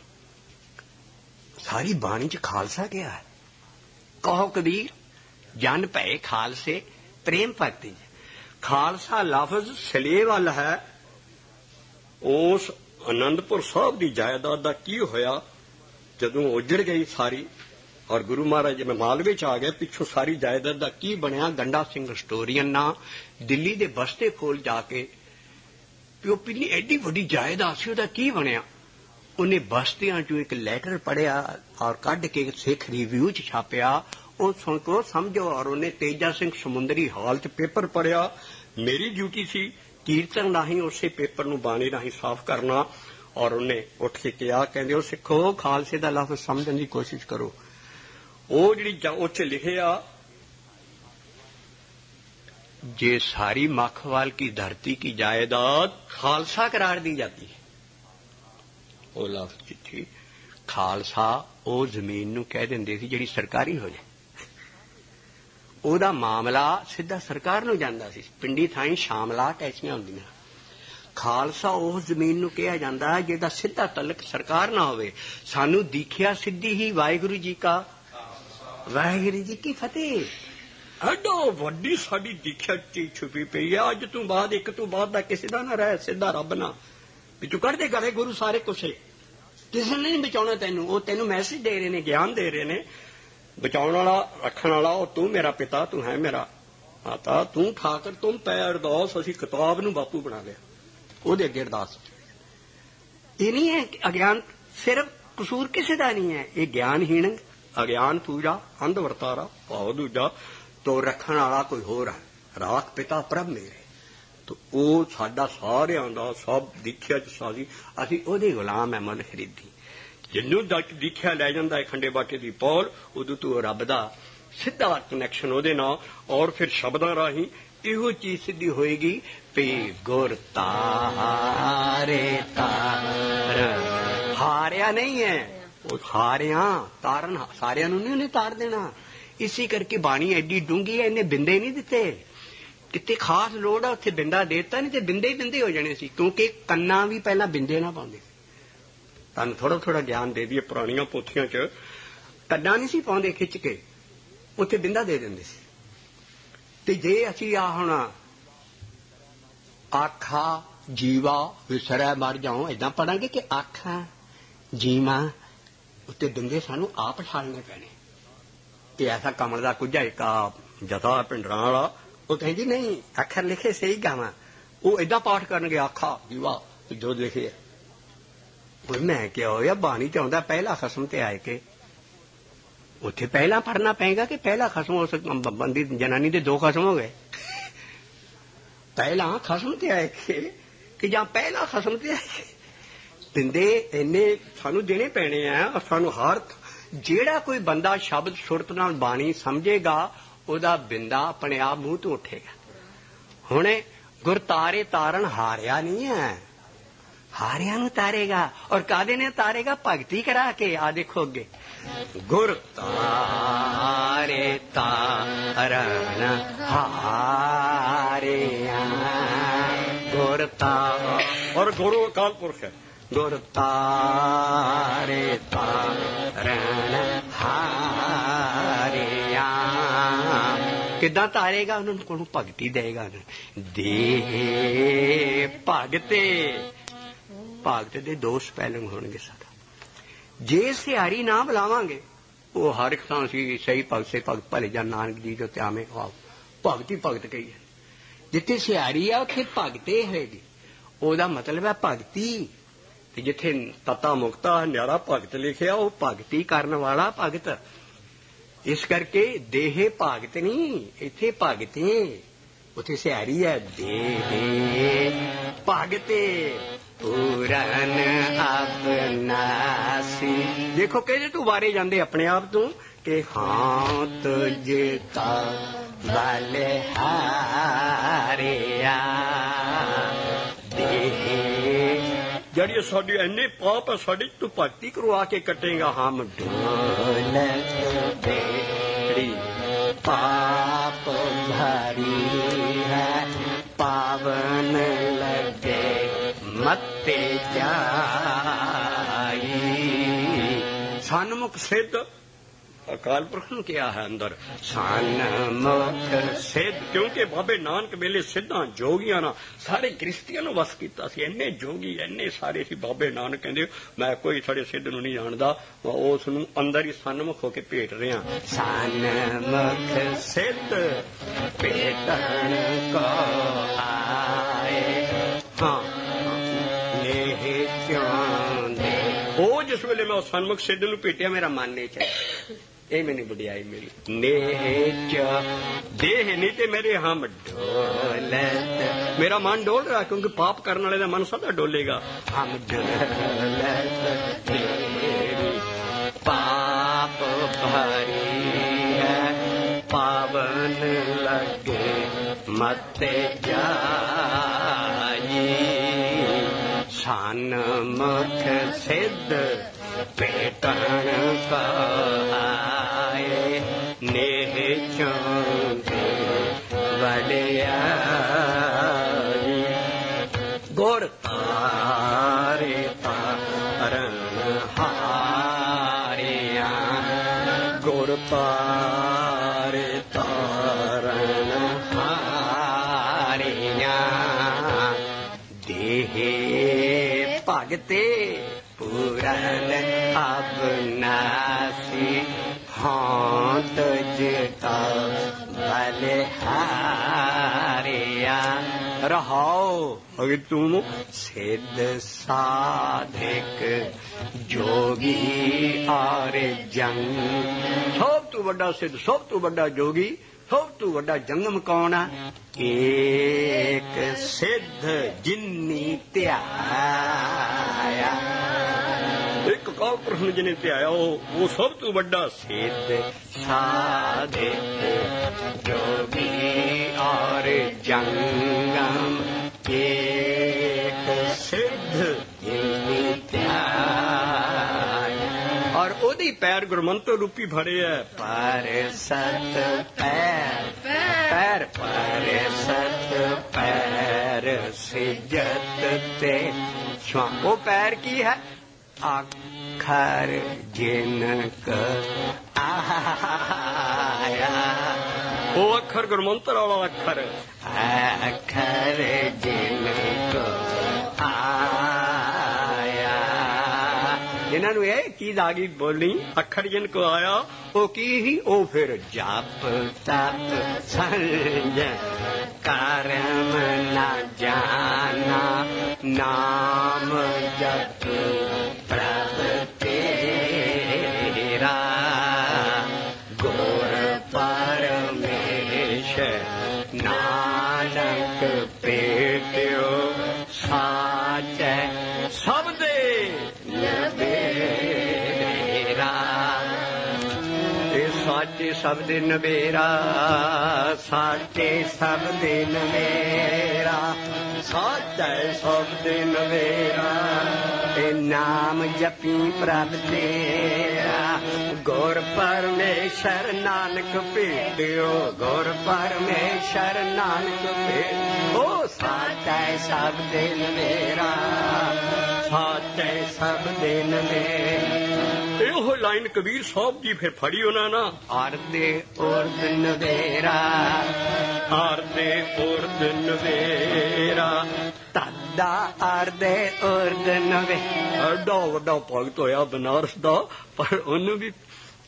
[SPEAKER 1] ਸਾਰੀ ਬਾਣੀ 'ਚ ਖਾਲਸਾ ਕਿਹਾ ਹੈ। ਕਹੋ ਕਬੀਰ ਜਨ ਭਏ ਖਾਲਸੇ ਪ੍ਰੇਮ ਭਗਤੀ। ਖਾਲਸਾ ਲਫ਼ਜ਼ ਸਲੇਵ ਵਾਲਾ ਹੈ। ਉਸ ਆਨੰਦਪੁਰ ਸਾਹਿਬ ਦੀ ਜਾਇਦਾਦ ਦਾ ਕੀ ਹੋਇਆ ਜਦੋਂ ਉਜੜ ਗਈ ਸਾਰੀ, ਔਰ ਗੁਰੂ ਮਹਾਰਾਜ ਜਿਵੇਂ ਮਾਲਵੇ 'ਚ ਆ ਗਏ, ਪਿੱਛੋਂ ਸਾਰੀ ਜਾਇਦਾਦ ਦਾ ਕੀ ਬਣਿਆ? ਗੰਡਾ ਸਿੰਘ ਹਿਸਟੋਰੀਅਨ ਨਾ ਦਿੱਲੀ ਦੇ ਬਸਤੇ ਕੋਲ ਜਾ ਕੇ ਵੀ ਉਹ ਪਿੰਨੀ ਐਡੀ ਵੱਡੀ ਜਾਇਦਾਦ ਸੀ, ਉਹਦਾ ਕੀ ਬਣਿਆ? ਉਹਨੇ ਬਸਤਿਆਂ 'ਚੋਂ ਇੱਕ ਲੈਟਰ ਪੜ੍ਹਿਆ ਔਰ ਕੱਢ ਕੇ ਸਿੱਖ ਰਿਵਿਊ 'ਚ ਛਾਪਿਆ। ਉਹ ਸੁਣ ਕੇ ਸਮਝੋ। ਔਰ ਉਹਨੇ ਤੇਜਾ ਸਿੰਘ ਸਮੁੰਦਰੀ ਹਾਲ 'ਚ ਪੇਪਰ ਪੜ੍ਹਿਆ। ਮੇਰੀ ਡਿਊਟੀ ਸੀ ਕੀਰਤਨ ਰਾਹੀਂ ਉਸੇ ਪੇਪਰ ਨੂੰ ਬਾਣੀ ਰਾਹੀਂ ਸਾਫ਼ ਕਰਨਾ। ਔਰ ਉਹਨੇ ਉੱਠ ਕੇ ਕਿਹਾ, ਕਹਿੰਦੇ ਉਹ ਸਿੱਖੋ ਖਾਲਸੇ ਦਾ ਲਫ਼ਜ਼ ਸਮਝਣ ਦੀ ਕੋਸ਼ਿਸ਼ ਕਰੋ। ਉਹ ਜਿਹੜੀ ਉਹ 'ਚ ਲਿਖਿਆ, जे सारी मखवाल की धरती की जायदाद खालसा करार दी जाती है। ਉਹ ਲਫ਼ਜ਼ ਚਿੱਠੀ ਖਾਲਸਾ ਉਹ ਜ਼ਮੀਨ ਨੂੰ ਕਹਿ ਦਿੰਦੇ ਸੀ ਜਿਹੜੀ ਸਰਕਾਰੀ ਹੋ ਜਾਏ। ਉਹਦਾ ਮਾਮਲਾ ਸਿੱਧਾ ਸਰਕਾਰ ਨੂੰ ਜਾਂਦਾ ਸੀ। ਪਿੰਡੀ ਥਾਈਂ ਸ਼ਾਮਲਾਤ ਐਸੀਆਂ ਹੁੰਦੀਆਂ। ਖਾਲਸਾ ਉਹ ਜ਼ਮੀਨ ਨੂੰ ਕਿਹਾ ਜਾਂਦਾ ਜਿਹਦਾ ਸਿੱਧਾ ਤਲਕ ਸਰਕਾਰ ਨਾ ਹੋਵੇ। ਸਾਨੂੰ ਦੀਖਿਆ ਸਿੱਧੀ ਹੀ ਵਾਹਿਗੁਰੂ ਜੀ ਕਾ ਵਾਹਿਗੁਰੂ ਜੀ ਕੀ ਫਤਿਹ। ਐਡਾ ਵੱਡੀ ਸਾਡੀ ਦੀਖਿਆ ਚ ਛੁਪੀ ਪਈ ਹੈ। ਅੱਜ ਤੋਂ ਬਾਅਦ ਇੱਕ ਤੋਂ ਬਾਅਦ ਦਾ ਕਿਸੇ ਦਾ ਨਾ ਰਹਿ, ਸਿੱਧਾ ਰੱਬ ਨਾ ਵੀ ਤੂੰ ਕਰਦੇ ਕਰੇ ਗੁਰੂ ਸਾਰੇ ਕੁਛ ਕਿਸੇ ਨੇ ਨਹੀਂ ਬਚਾਉਣਾ ਤੈਨੂੰ। ਉਹ ਤੈਨੂੰ ਮੈਸੇਜ ਦੇ ਰਹੇ ਨੇ, ਗਿਆਨ ਦੇ ਰਹੇ ਨੇ। ਬਚਾਉਣ ਵਾਲਾ ਰੱਖਣ ਵਾਲਾ ਉਹ ਤੂੰ ਮੇਰਾ ਪਿਤਾ, ਤੂੰ ਹੈ ਮੇਰਾ ਮਾਤਾ, ਤੂੰ ਠਾਕਰ ਤੁਮ ਪੈ ਅਰਦਾਸ। ਅਸੀਂ ਕਿਤਾਬ ਨੂੰ ਬਾਪੂ ਬਣਾ ਲਿਆ, ਉਹਦੇ ਅੱਗੇ ਅਰਦਾਸ। ਇਹ ਨਹੀਂ ਹੈ ਅਗਿਆਨ, ਸਿਰਫ ਕਸੂਰ ਕਿਸੇ ਦਾ ਨਹੀਂ ਹੈ। ਇਹ ਗਿਆਨਹੀਣ ਅਗਿਆਨ ਪੂਜਾ ਅੰਧ ਵਰਤਾਰਾ ਭਾਵ ਦੂਜਾ ਤੋਂ ਰੱਖਣ ਵਾਲਾ ਕੋਈ ਹੋਰ ਹੈ। ਰਾਖ ਪਿਤਾ ਪ੍ਰਭ ਮੇਰੇ। ਤੋ ਉਹ ਸਾਡਾ ਸਾਰਿਆਂ ਦਾ ਸਭ ਦੀਖਿਆ ਚ ਸਾਜੀ, ਅਸੀਂ ਉਹਦੇ ਗੁਲਾਮ ਹੈ ਮੁੱਲ ਖਰੀਦੀ। ਜਿਹਨੂੰ ਦੀਖਿਆ ਲੈ ਜਾਂਦਾ ਹੈ ਖੰਡੇ ਬਾਟੇ ਦੀ ਪੌਲ, ਉਦੋਂ ਤੋਂ ਰੱਬ ਦਾ ਸਿੱਧਾ ਕਨੈਕਸ਼ਨ ਉਹਦੇ ਨਾਲ। ਔਰ ਫਿਰ ਸ਼ਬਦਾਂ ਰਾਹੀਂ ਇਹੋ ਚੀਜ਼ ਸਿੱਧੀ ਹੋਏਗੀ ਵੀ ਗੁਰ ਤਾਰੇ ਤਾਰ। ਹਾਰਿਆ ਨਹੀਂ ਹੈ ਉਹ, ਹਾਰਿਆ ਤਾਰਨ ਸਾਰਿਆਂ ਨੂੰ ਨਹੀਂ ਉਹਨੇ ਤਾਰ ਦੇਣਾ। ਇਸੇ ਕਰਕੇ ਬਾਣੀ ਐਡੀ ਡੂੰਘੀ ਹੈ, ਇਹਨੇ ਬਿੰਦੇ ਨਹੀਂ ਦਿੱਤੇ। ਕਿਤੇ ਖਾਸ ਲੋੜ ਆ ਉੱਥੇ ਬਿੰਦਾ ਦੇ ਦਿੱਤਾ, ਨਹੀਂ ਤੇ ਬਿੰਦੇ ਹੀ ਬਿੰਦੇ ਹੋ ਜਾਣੇ ਸੀ। ਕਿਉਂਕਿ ਕੰਨਾਂ ਵੀ ਪਹਿਲਾਂ ਬਿੰਦੇ ਨਾ ਪਾਉਂਦੇ। ਤੁਹਾਨੂੰ ਥੋੜਾ ਥੋੜਾ ਗਿਆਨ ਦੇ ਦਈਏ, ਪੁਰਾਣੀਆਂ ਪੋਥੀਆਂ 'ਚ ਕੰਨਾਂ ਨਹੀਂ ਸੀ ਪਾਉਂਦੇ ਖਿੱਚ ਕੇ, ਉੱਥੇ ਬਿੰਦਾ ਦੇ ਦਿੰਦੇ ਸੀ। ਤੇ ਜੇ ਅਸੀਂ ਆ ਹੁਣ ਆਖਾ ਜੀਵਾ ਵਿਸਰੈ ਮਰ ਜਾਓ ਏਦਾਂ ਪੜਾਂਗੇ ਕਿ ਆਖਾਂ ਜੀਵਾ ਉੱਤੇ ਬਿੰਦੇ ਸਾਨੂੰ ਆਪ ਛਾਲਣੇ ਪੈਣੇ। ਇਹ ਐਸਾ ਕਮਲ ਦਾ ਕੁਝਾ ਇੱਕ ਜਥਾ ਪਿੰਡਰਾਂ ਵਾਲਾ, ਉਹ ਕਹਿੰਦੀ ਨਹੀਂ ਅੱਖਰ ਲਿਖੇ ਸਹੀ ਗਾਵਾਂ। ਉਹ ਏਦਾਂ ਪਾਠ ਕਰਨਗੇ ਆਖਾ ਜੀਵਾ ਜੋ ਲਿਖੇ। ਮੈਂ ਕਿਹਾ ਹੋਇਆ ਬਾਣੀ ਚ ਆਉਂਦਾ ਪਹਿਲਾ ਖਸਮ ਤੇ ਆਏ ਕੇ ਉੱਥੇ ਪਹਿਲਾਂ ਪੜਨਾ ਪਏਗਾ ਕਿ ਪਹਿਲਾ ਖਸਮ ਉਸ ਬੰਦੀ ਜਨਾਨੀ ਦੇ ਦੋ ਖਸਮ ਹੋ ਗਏ। ਪਹਿਲਾਂ ਖਸਮ ਤੇ ਆਏ ਕੇ ਕਿ ਜਾਂ ਪਹਿਲਾ ਖਸਮ ਤੇ ਆਏ ਕੇ। ਦਿੰਦੇ ਇੰਨੇ ਸਾਨੂੰ ਦੇਣੇ ਪੈਣੇ ਆ। ਸਾਨੂੰ ਹਰ ਜਿਹੜਾ ਕੋਈ ਬੰਦਾ ਸ਼ਬਦ ਸੁਰਤ ਨਾਲ ਬਾਣੀ ਸਮਝੇਗਾ ਉਹਦਾ ਬਿੰਦਾ ਆਪਣੇ ਆਪ ਮੂੰਹ ਤੋਂ ਉੱਠੇਗਾ। ਹੁਣੇ ਗੁਰ ਤਾਰੇ ਤਾਰਨ ਹਾਰਿਆ ਨਹੀਂ ਹੈ, ਹਾਰਿਆਂ ਨੂੰ ਤਾਰੇਗਾ। ਔਰ ਕਾਦੇ ਨੇ ਤਾਰੇਗਾ? ਭਗਤੀ ਕਰਾ ਕੇ। ਆ ਦੇਖੋ ਅੱਗੇ ਗੁਰ ਤਾਰੇ ਤਾਰਨ ਹਾਰਿਆ। ਗੁਰ ਤਾ ਔਰ ਗੁਰੂ ਅਕਾਲ ਪੁਰਖ ਹੈ। ਗੁਰ ਤਾਰੇ ਤਾਰਨ ਹਾਰਿਆ। ਕਿੱਦਾਂ ਤਾਰੇਗਾ? ਉਹਨਾਂ ਨੂੰ ਕੋਲੋਂ ਭਗਤੀ ਦੇਗਾ। ਦੇ ਭਗਤੇ ਭਗਤ ਦੇ ਦੋ ਸਪੈਲਿੰਗ ਹੋਣਗੇ ਸਾਡਾ। ਜੇ ਸਿਹਾਰੀ ਨਾ ਬੁਲਾਵਾਂਗੇ ਉਹ ਹਰ ਇੱਕ ਥਾਂ ਸੀ ਸਹੀ ਭਗਤ ਸੇ ਭਗਤ ਭਲੇ ਜਾਂ ਨਾਨਕ ਜੀ ਜੋ ਤਿਆਵੇਂ ਆਓ ਭਗਤ ਹੀ ਭਗਤ ਕਹੀ ਹੈ। ਜਿੱਥੇ ਸਿਆਰੀ ਆ ਉੱਥੇ ਭਗਤੇ ਹੋਏਗੀ, ਉਹਦਾ ਮਤਲਬ ਹੈ ਭਗਤੀ। ਤੇ ਜਿੱਥੇ ਤਤਾ ਮੁਕਤਾ ਨਿਆਰਾ ਭਗਤ ਲਿਖਿਆ ਉਹ ਭਗਤੀ ਕਰਨ ਵਾਲਾ ਭਗਤ। ਇਸ ਕਰਕੇ ਦੇਹ ਭਗਤ ਨਹੀਂ, ਇੱਥੇ ਭਗਤੇ। ਉੱਥੇ ਸਿਆਰੀ ਹੈ ਦੇਹ ਭਗਤੇ ਪੂਰਨ ਆਪਨਾਸੀ। ਦੇਖੋ ਕਹਿੰਦੇ ਤੂੰ ਵਾਰੇ ਜਾਂਦੇ ਆਪਣੇ ਆਪ ਤੋਂ ਕਿ ਹਾਂ ਤੁਝ ਤਾ ਵਾਲੇ ਹਾਰਿਆ ਦੇਹ। ਜਿਹੜੀ ਸਾਡੀ ਇੰਨੇ ਪਾਪ ਹੈ ਸਾਡੀ, ਤੂੰ ਭਗਤੀ ਕਰਵਾ ਕੇ ਕੱਟੇਗਾ। ਹਮ ਢੋਲਕ ਬੇੜੀ ਪਾਪ ਭਾਰੀ ਹੈ ਪਾਵਨ ਲਗੇ ਮੱਤੇ ਜਾਈ। ਸਨਮੁਖ ਸਿੱਧ ਅਕਾਲ ਪੁਰਖ ਨੂੰ ਕਿਹਾ ਹੈ ਅੰਦਰ ਸਨਮੁਖ ਸਿੱਧ, ਕਿਉਂਕਿ ਬਾਬੇ ਨਾਨਕ ਵੇਲੇ ਸਿੱਧਾਂ ਜੋਗੀਆਂ ਨਾਲ ਸਾਰੇ ਗ੍ਰਸਤੀਆਂ ਨੂੰ ਵਸ ਕੀਤਾ ਸੀ। ਇੰਨੇ ਜੋਗੀ ਇੰਨੇ ਸਾਰੇ ਸੀ। ਬਾਬੇ ਨਾਨਕ ਕਹਿੰਦੇ ਮੈਂ ਕੋਈ ਸਾਡੇ ਸਿੱਧ ਨੂੰ ਨਹੀਂ ਜਾਣਦਾ, ਉਸ ਨੂੰ ਅੰਦਰ ਹੀ ਸਨਮੁਖ ਹੋ ਕੇ ਭੇਟ ਰਿਹਾ। ਸਨਮੁਖ ਸਿੱਧ ਭੇਟਣ ਕੋ ਆਏ ਹਾਂ ਇਹ ਚਾਹੁੰਦੇ। ਉਹ ਜਿਸ ਵੇਲੇ ਮੈਂ ਉਸ ਸਨਮੁਖ ਸਿੱਧ ਨੂੰ ਭੇਟਿਆ ਮੇਰਾ ਮਨ ਨਹੀਂ ਚਾਹਿਆ, ਇਹ ਮੈਨੂੰ ਵਡਿਆਈ ਮਿਲੀ। ਨੇਹ ਚ ਦੇਹ ਨਹੀਂ ਤੇ ਮੇਰੇ ਹਮ ਡੋਲਤ, ਮੇਰਾ ਮਨ ਡੋਲ ਰਿਹਾ ਕਿਉਂਕਿ ਪਾਪ ਕਰਨ ਵਾਲੇ ਦਾ ਮਨ ਸਦਾ ਡੋਲੇਗਾ। ਹਮ ਡੋਲਤ ਪਾਪ ਭਾਰੀ ਹੈ ਪਾਵਨ ਲਗੇ ਮਤੇ ਜਾਈ। ਸਨਮੁਖ ਸਿੱਧ ਭੇਟਣ ਕੋ ਆਏ ਨੇਹ ਚਾਹੁੰਦੇ ਵਡਿਆਈ। ਗੁਰ ਤਾਰੇ ਤਾਰਨ ਹਾਰਿਆ ਗੁਰ ਤਾਰੇ ਤਾਰਨ ਹਾਰਿਆ ਦੇਹ ਭਗਤੇ ਪੂਰਨ ਅਬਨਾਸੀ ਹਾਂ ਤੁਝ ਤਾ ਬਲਿਹਾਰਿਆ। ਰਹਾਓ ਅਗੇ ਤੂੰ ਸਿੱਧ ਸਾਧਕ ਜੋਗੀ ਔਰ ਜੰਗ। ਸਭ ਤੋਂ ਵੱਡਾ ਸਿੱਧ ਸਭ ਤੋਂ ਵੱਡਾ ਜੋਗੀ ਸਭ ਤੋਂ ਵੱਡਾ ਜੰਗਮ ਕੌਣ ਆ? ਏਕ ਸਿੱਧ ਜਿਨੀ ਧਿਆਇਆ। ਇੱਕ ਅਕਾਲ ਪੁਰਖ ਨੂੰ ਜਿਹਨੇ ਧਿਆਇਆ ਉਹ ਉਹ ਸਭ ਤੋਂ ਵੱਡਾ ਸਿੱਧ ਸਾਧਕ ਜੋਗੀ ਔਰ ਜੰਗਮ। ਏਕ ਸਿੱਧ ਜਿਨੀ ਧਿਆਇਆ। ਔਰ ਉਹਦੀ ਪੈਰ ਗੁਰਮੰਤਰ ਰੂਪੀ ਭਰੇ ਹੈ। ਪਰ ਸਤ ਪੈਰ ਪੈਰ ਪਰ ਸਤ ਪੈਰ ਸਿਜਤ ਤੇ ਉਹ ਪੈਰ ਕੀ ਹੈ? ਅੱਖਰ ਜਿਨਕ ਆਇਆ। ਉਹ ਅੱਖਰ ਗੁਰਮੰਤਰ ਵਾਲਾ ਅੱਖਰ ਅੱਖਰ ਜਿਨਕ ਆਇਆ। ਇਹਨਾਂ ਨੂੰ ਇਹ ਕੀ ਦਾਗੀ ਬੋਲੀ ਅੱਖਰ ਜਿਨ ਕੋ ਆਇਆ ਉਹ ਕੀ ਹੀ? ਉਹ ਫਿਰ ਜਪ ਤਪ ਸੰਜ ਕਰਮ ਨਾ ਜਾਨਾ ਨਾਮ ਜਪ ਪ੍ਰਭ ਤੇਰਾ ਗੁਰ ਪਰਮੇਸ਼ ਨਾਨਕ ਭੇਟਿਓ ਸਾਚੈ ਸਭ ਦੇ ਨਬੇਰਾ। ਇਹ ਸਾਚੇ ਸਭ ਦੇ ਨਬੇਰਾ ਸਾਚੇ ਸਭ ਦੇ ਨਬੇਰਾ ਸਾਚੈ ਸਭ ਦੇ ਨਬੇਰਾ। ਇਹ ਨਾਮ ਜਪੀ ਪ੍ਰਭ ਤੇਰਾ ਗੁਰ ਪਰਮੇਸ਼ਰ ਨਾਨਕ ਭੇਟਿਓ ਗੁਰ ਪਰਮੇਸ਼ਰ ਨਾਨਕ ਭੇਟਿਓ ਸਾਚੈ ਸਭ ਦੇ ਨਬੇਰਾ ਸਾਚੈ ਸਭ ਦੇ ਨਬੇਰਾ। ਇਹੋ ਲਾਈਨ ਕਬੀਰ ਸਾਹਿਬ ਜੀ ਫਿਰ ਫੜੀ ਉਹਨਾਂ ਨਾ ਆਰ ਦੇ ਉਰਦ ਨਵੇਰਾ ਆਰ ਦੇ ਉਰਦ ਨਵੇਰਾ ਤਾਦਾ ਆਰ ਦੇ ਉਰਦ ਨਵੇ। ਐਡਾ ਵੱਡਾ ਭਗਤ ਹੋਇਆ ਬਨਾਰਸ ਦਾ ਪਰ ਉਹਨੂੰ ਵੀ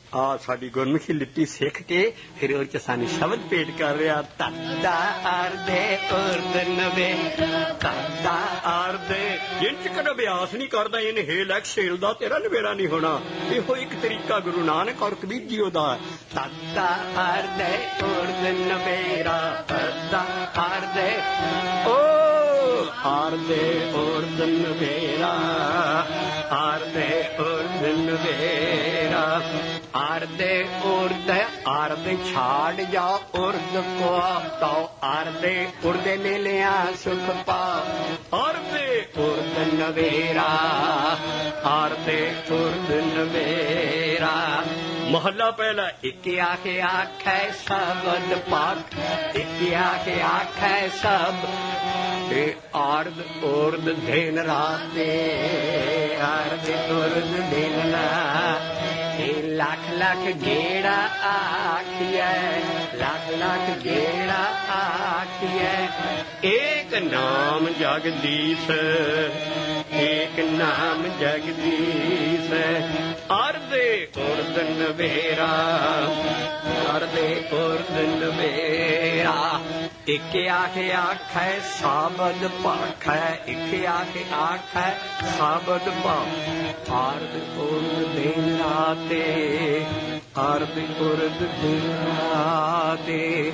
[SPEAKER 1] ਆ ਸਾਡੀ ਗੁਰਮੁਖੀ ਲਿੱਤੀ ਸਿੱਖ ਕੇ ਫਿਰ ਉਹ ਚ ਸਾਨੂੰ ਸ਼ਬਦ ਭੇਟ ਕਰ ਰਿਹਾ। ਤੱਤਾ ਆਰਦੇ ਉਰਦਨ ਵੇ ਤੱਤਾ ਆਰਦੇ ਇੰਚ ਕਦੇ ਅਭਿਆਸ ਨਹੀਂ ਕਰਦਾ ਇਹਨੇ ਹੇਲ ਐਕਸੇਲ ਦਾ ਤੇਰਾ ਨਵੇੜਾ ਨਹੀਂ ਹੋਣਾ। ਇਹੋ ਇੱਕ ਤਰੀਕਾ ਗੁਰੂ ਨਾਨਕ ਔਰ ਕਬੀਰ ਜੀ ਉਹਦਾ। ਤੱਤਾ ਆਰਦੇ ਉਰਦਨ ਮੇਰਾ ਤੱਤਾ ਆਰਦੇ ਓ ਆਰਦੇ ਉਰਦਨ ਮੇਰਾ ਆਰਦੇ ਉਰਦਨ ਮੇਰਾ ਆਰਦੇ ਉਰਦੇ ਆਰਦੇ ਛਾੜ ਜਾ ਉਰਦ ਕੋ ਤੋ ਆਰਦੇ ਉਰਦੇ ਨੇ ਲਿਆ ਸੁਖ ਪਾ ਆਰਦੇ ਉਰਦ ਨਵੇਰਾ ਆਰਦੇ ਉਰਦ ਨਵੇਰਾ। ਮਹੱਲਾ ਪਹਿਲਾ। ਇੱਕ ਆਖੇ ਆਖੈ ਸ਼ਬਦ ਪਾਕ ਇੱਕ ਆਖੇ ਆਖੈ ਸਭ ਤੇ ਆਰਦ ਉਰਦ ਦਿਨ ਰਾਤੇ ਆਰਦ ਉਰਦ ਦਿਨ ਰਾਤੇ ਲੱਖ ਲੱਖ ਗੇੜਾ ਆਖੀਐ ਲੱਖ ਲੱਖ ਗੇੜਾ ਆਖੀਐ। ਏਕ ਨਾਮ ਜਗਦੀਸ਼ ਏਕ ਨਾਮ ਜਗਦੀਸ਼ ਅਰਦੇ ਉਰਦ ਨਵੇਰਾ ਅਰਦੇ ਉਰਦ ਨਵੇਰਾ। ਇੱਕ ਆਖੇ ਆਖੈ ਸ਼ਬਦ ਭਾਖੈ ਇੱਕ ਆਖੇ ਆਖੈ ਸ਼ਬਦ ਭਾਖ ਅਰਦ ਉਰਦ ਦਿਨ ਰਾਤੇ ਅਰਦ ਉਰਦ ਦਿਨ ਰਾਤੇ।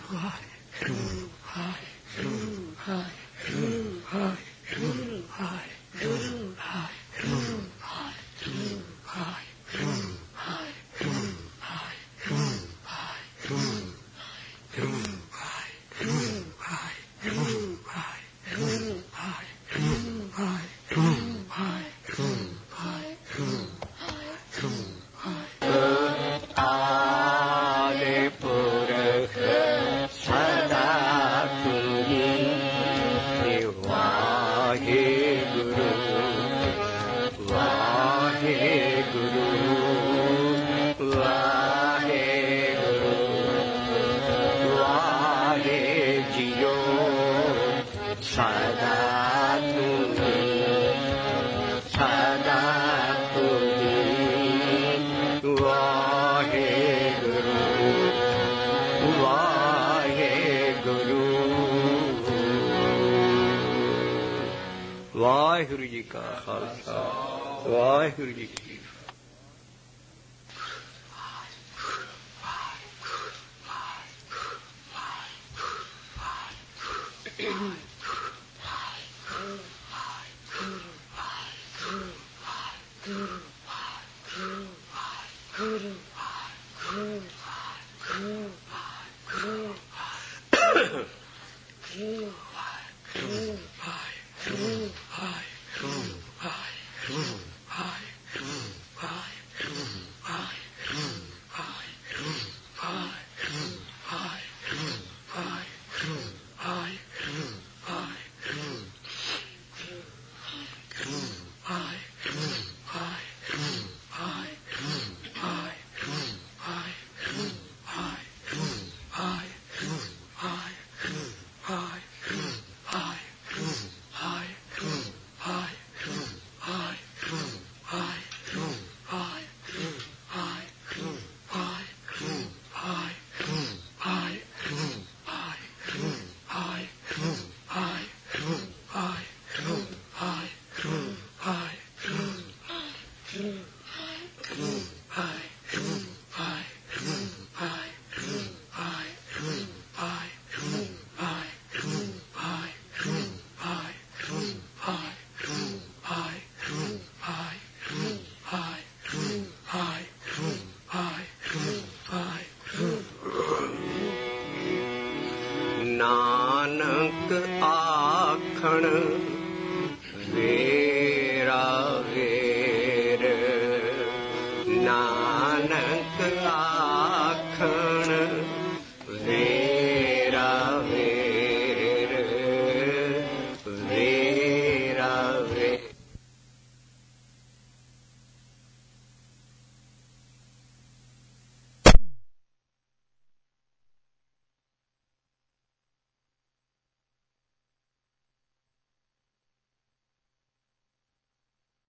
[SPEAKER 1] ਵਾਹਿਗੁਰੂ ਜੀ ਕਾ ਖਾਲਸਾ ਵਾਹਿਗੁਰੂ ਜੀ ਕੀ ਨਾਨਕ ਆਖਣ ਵੇ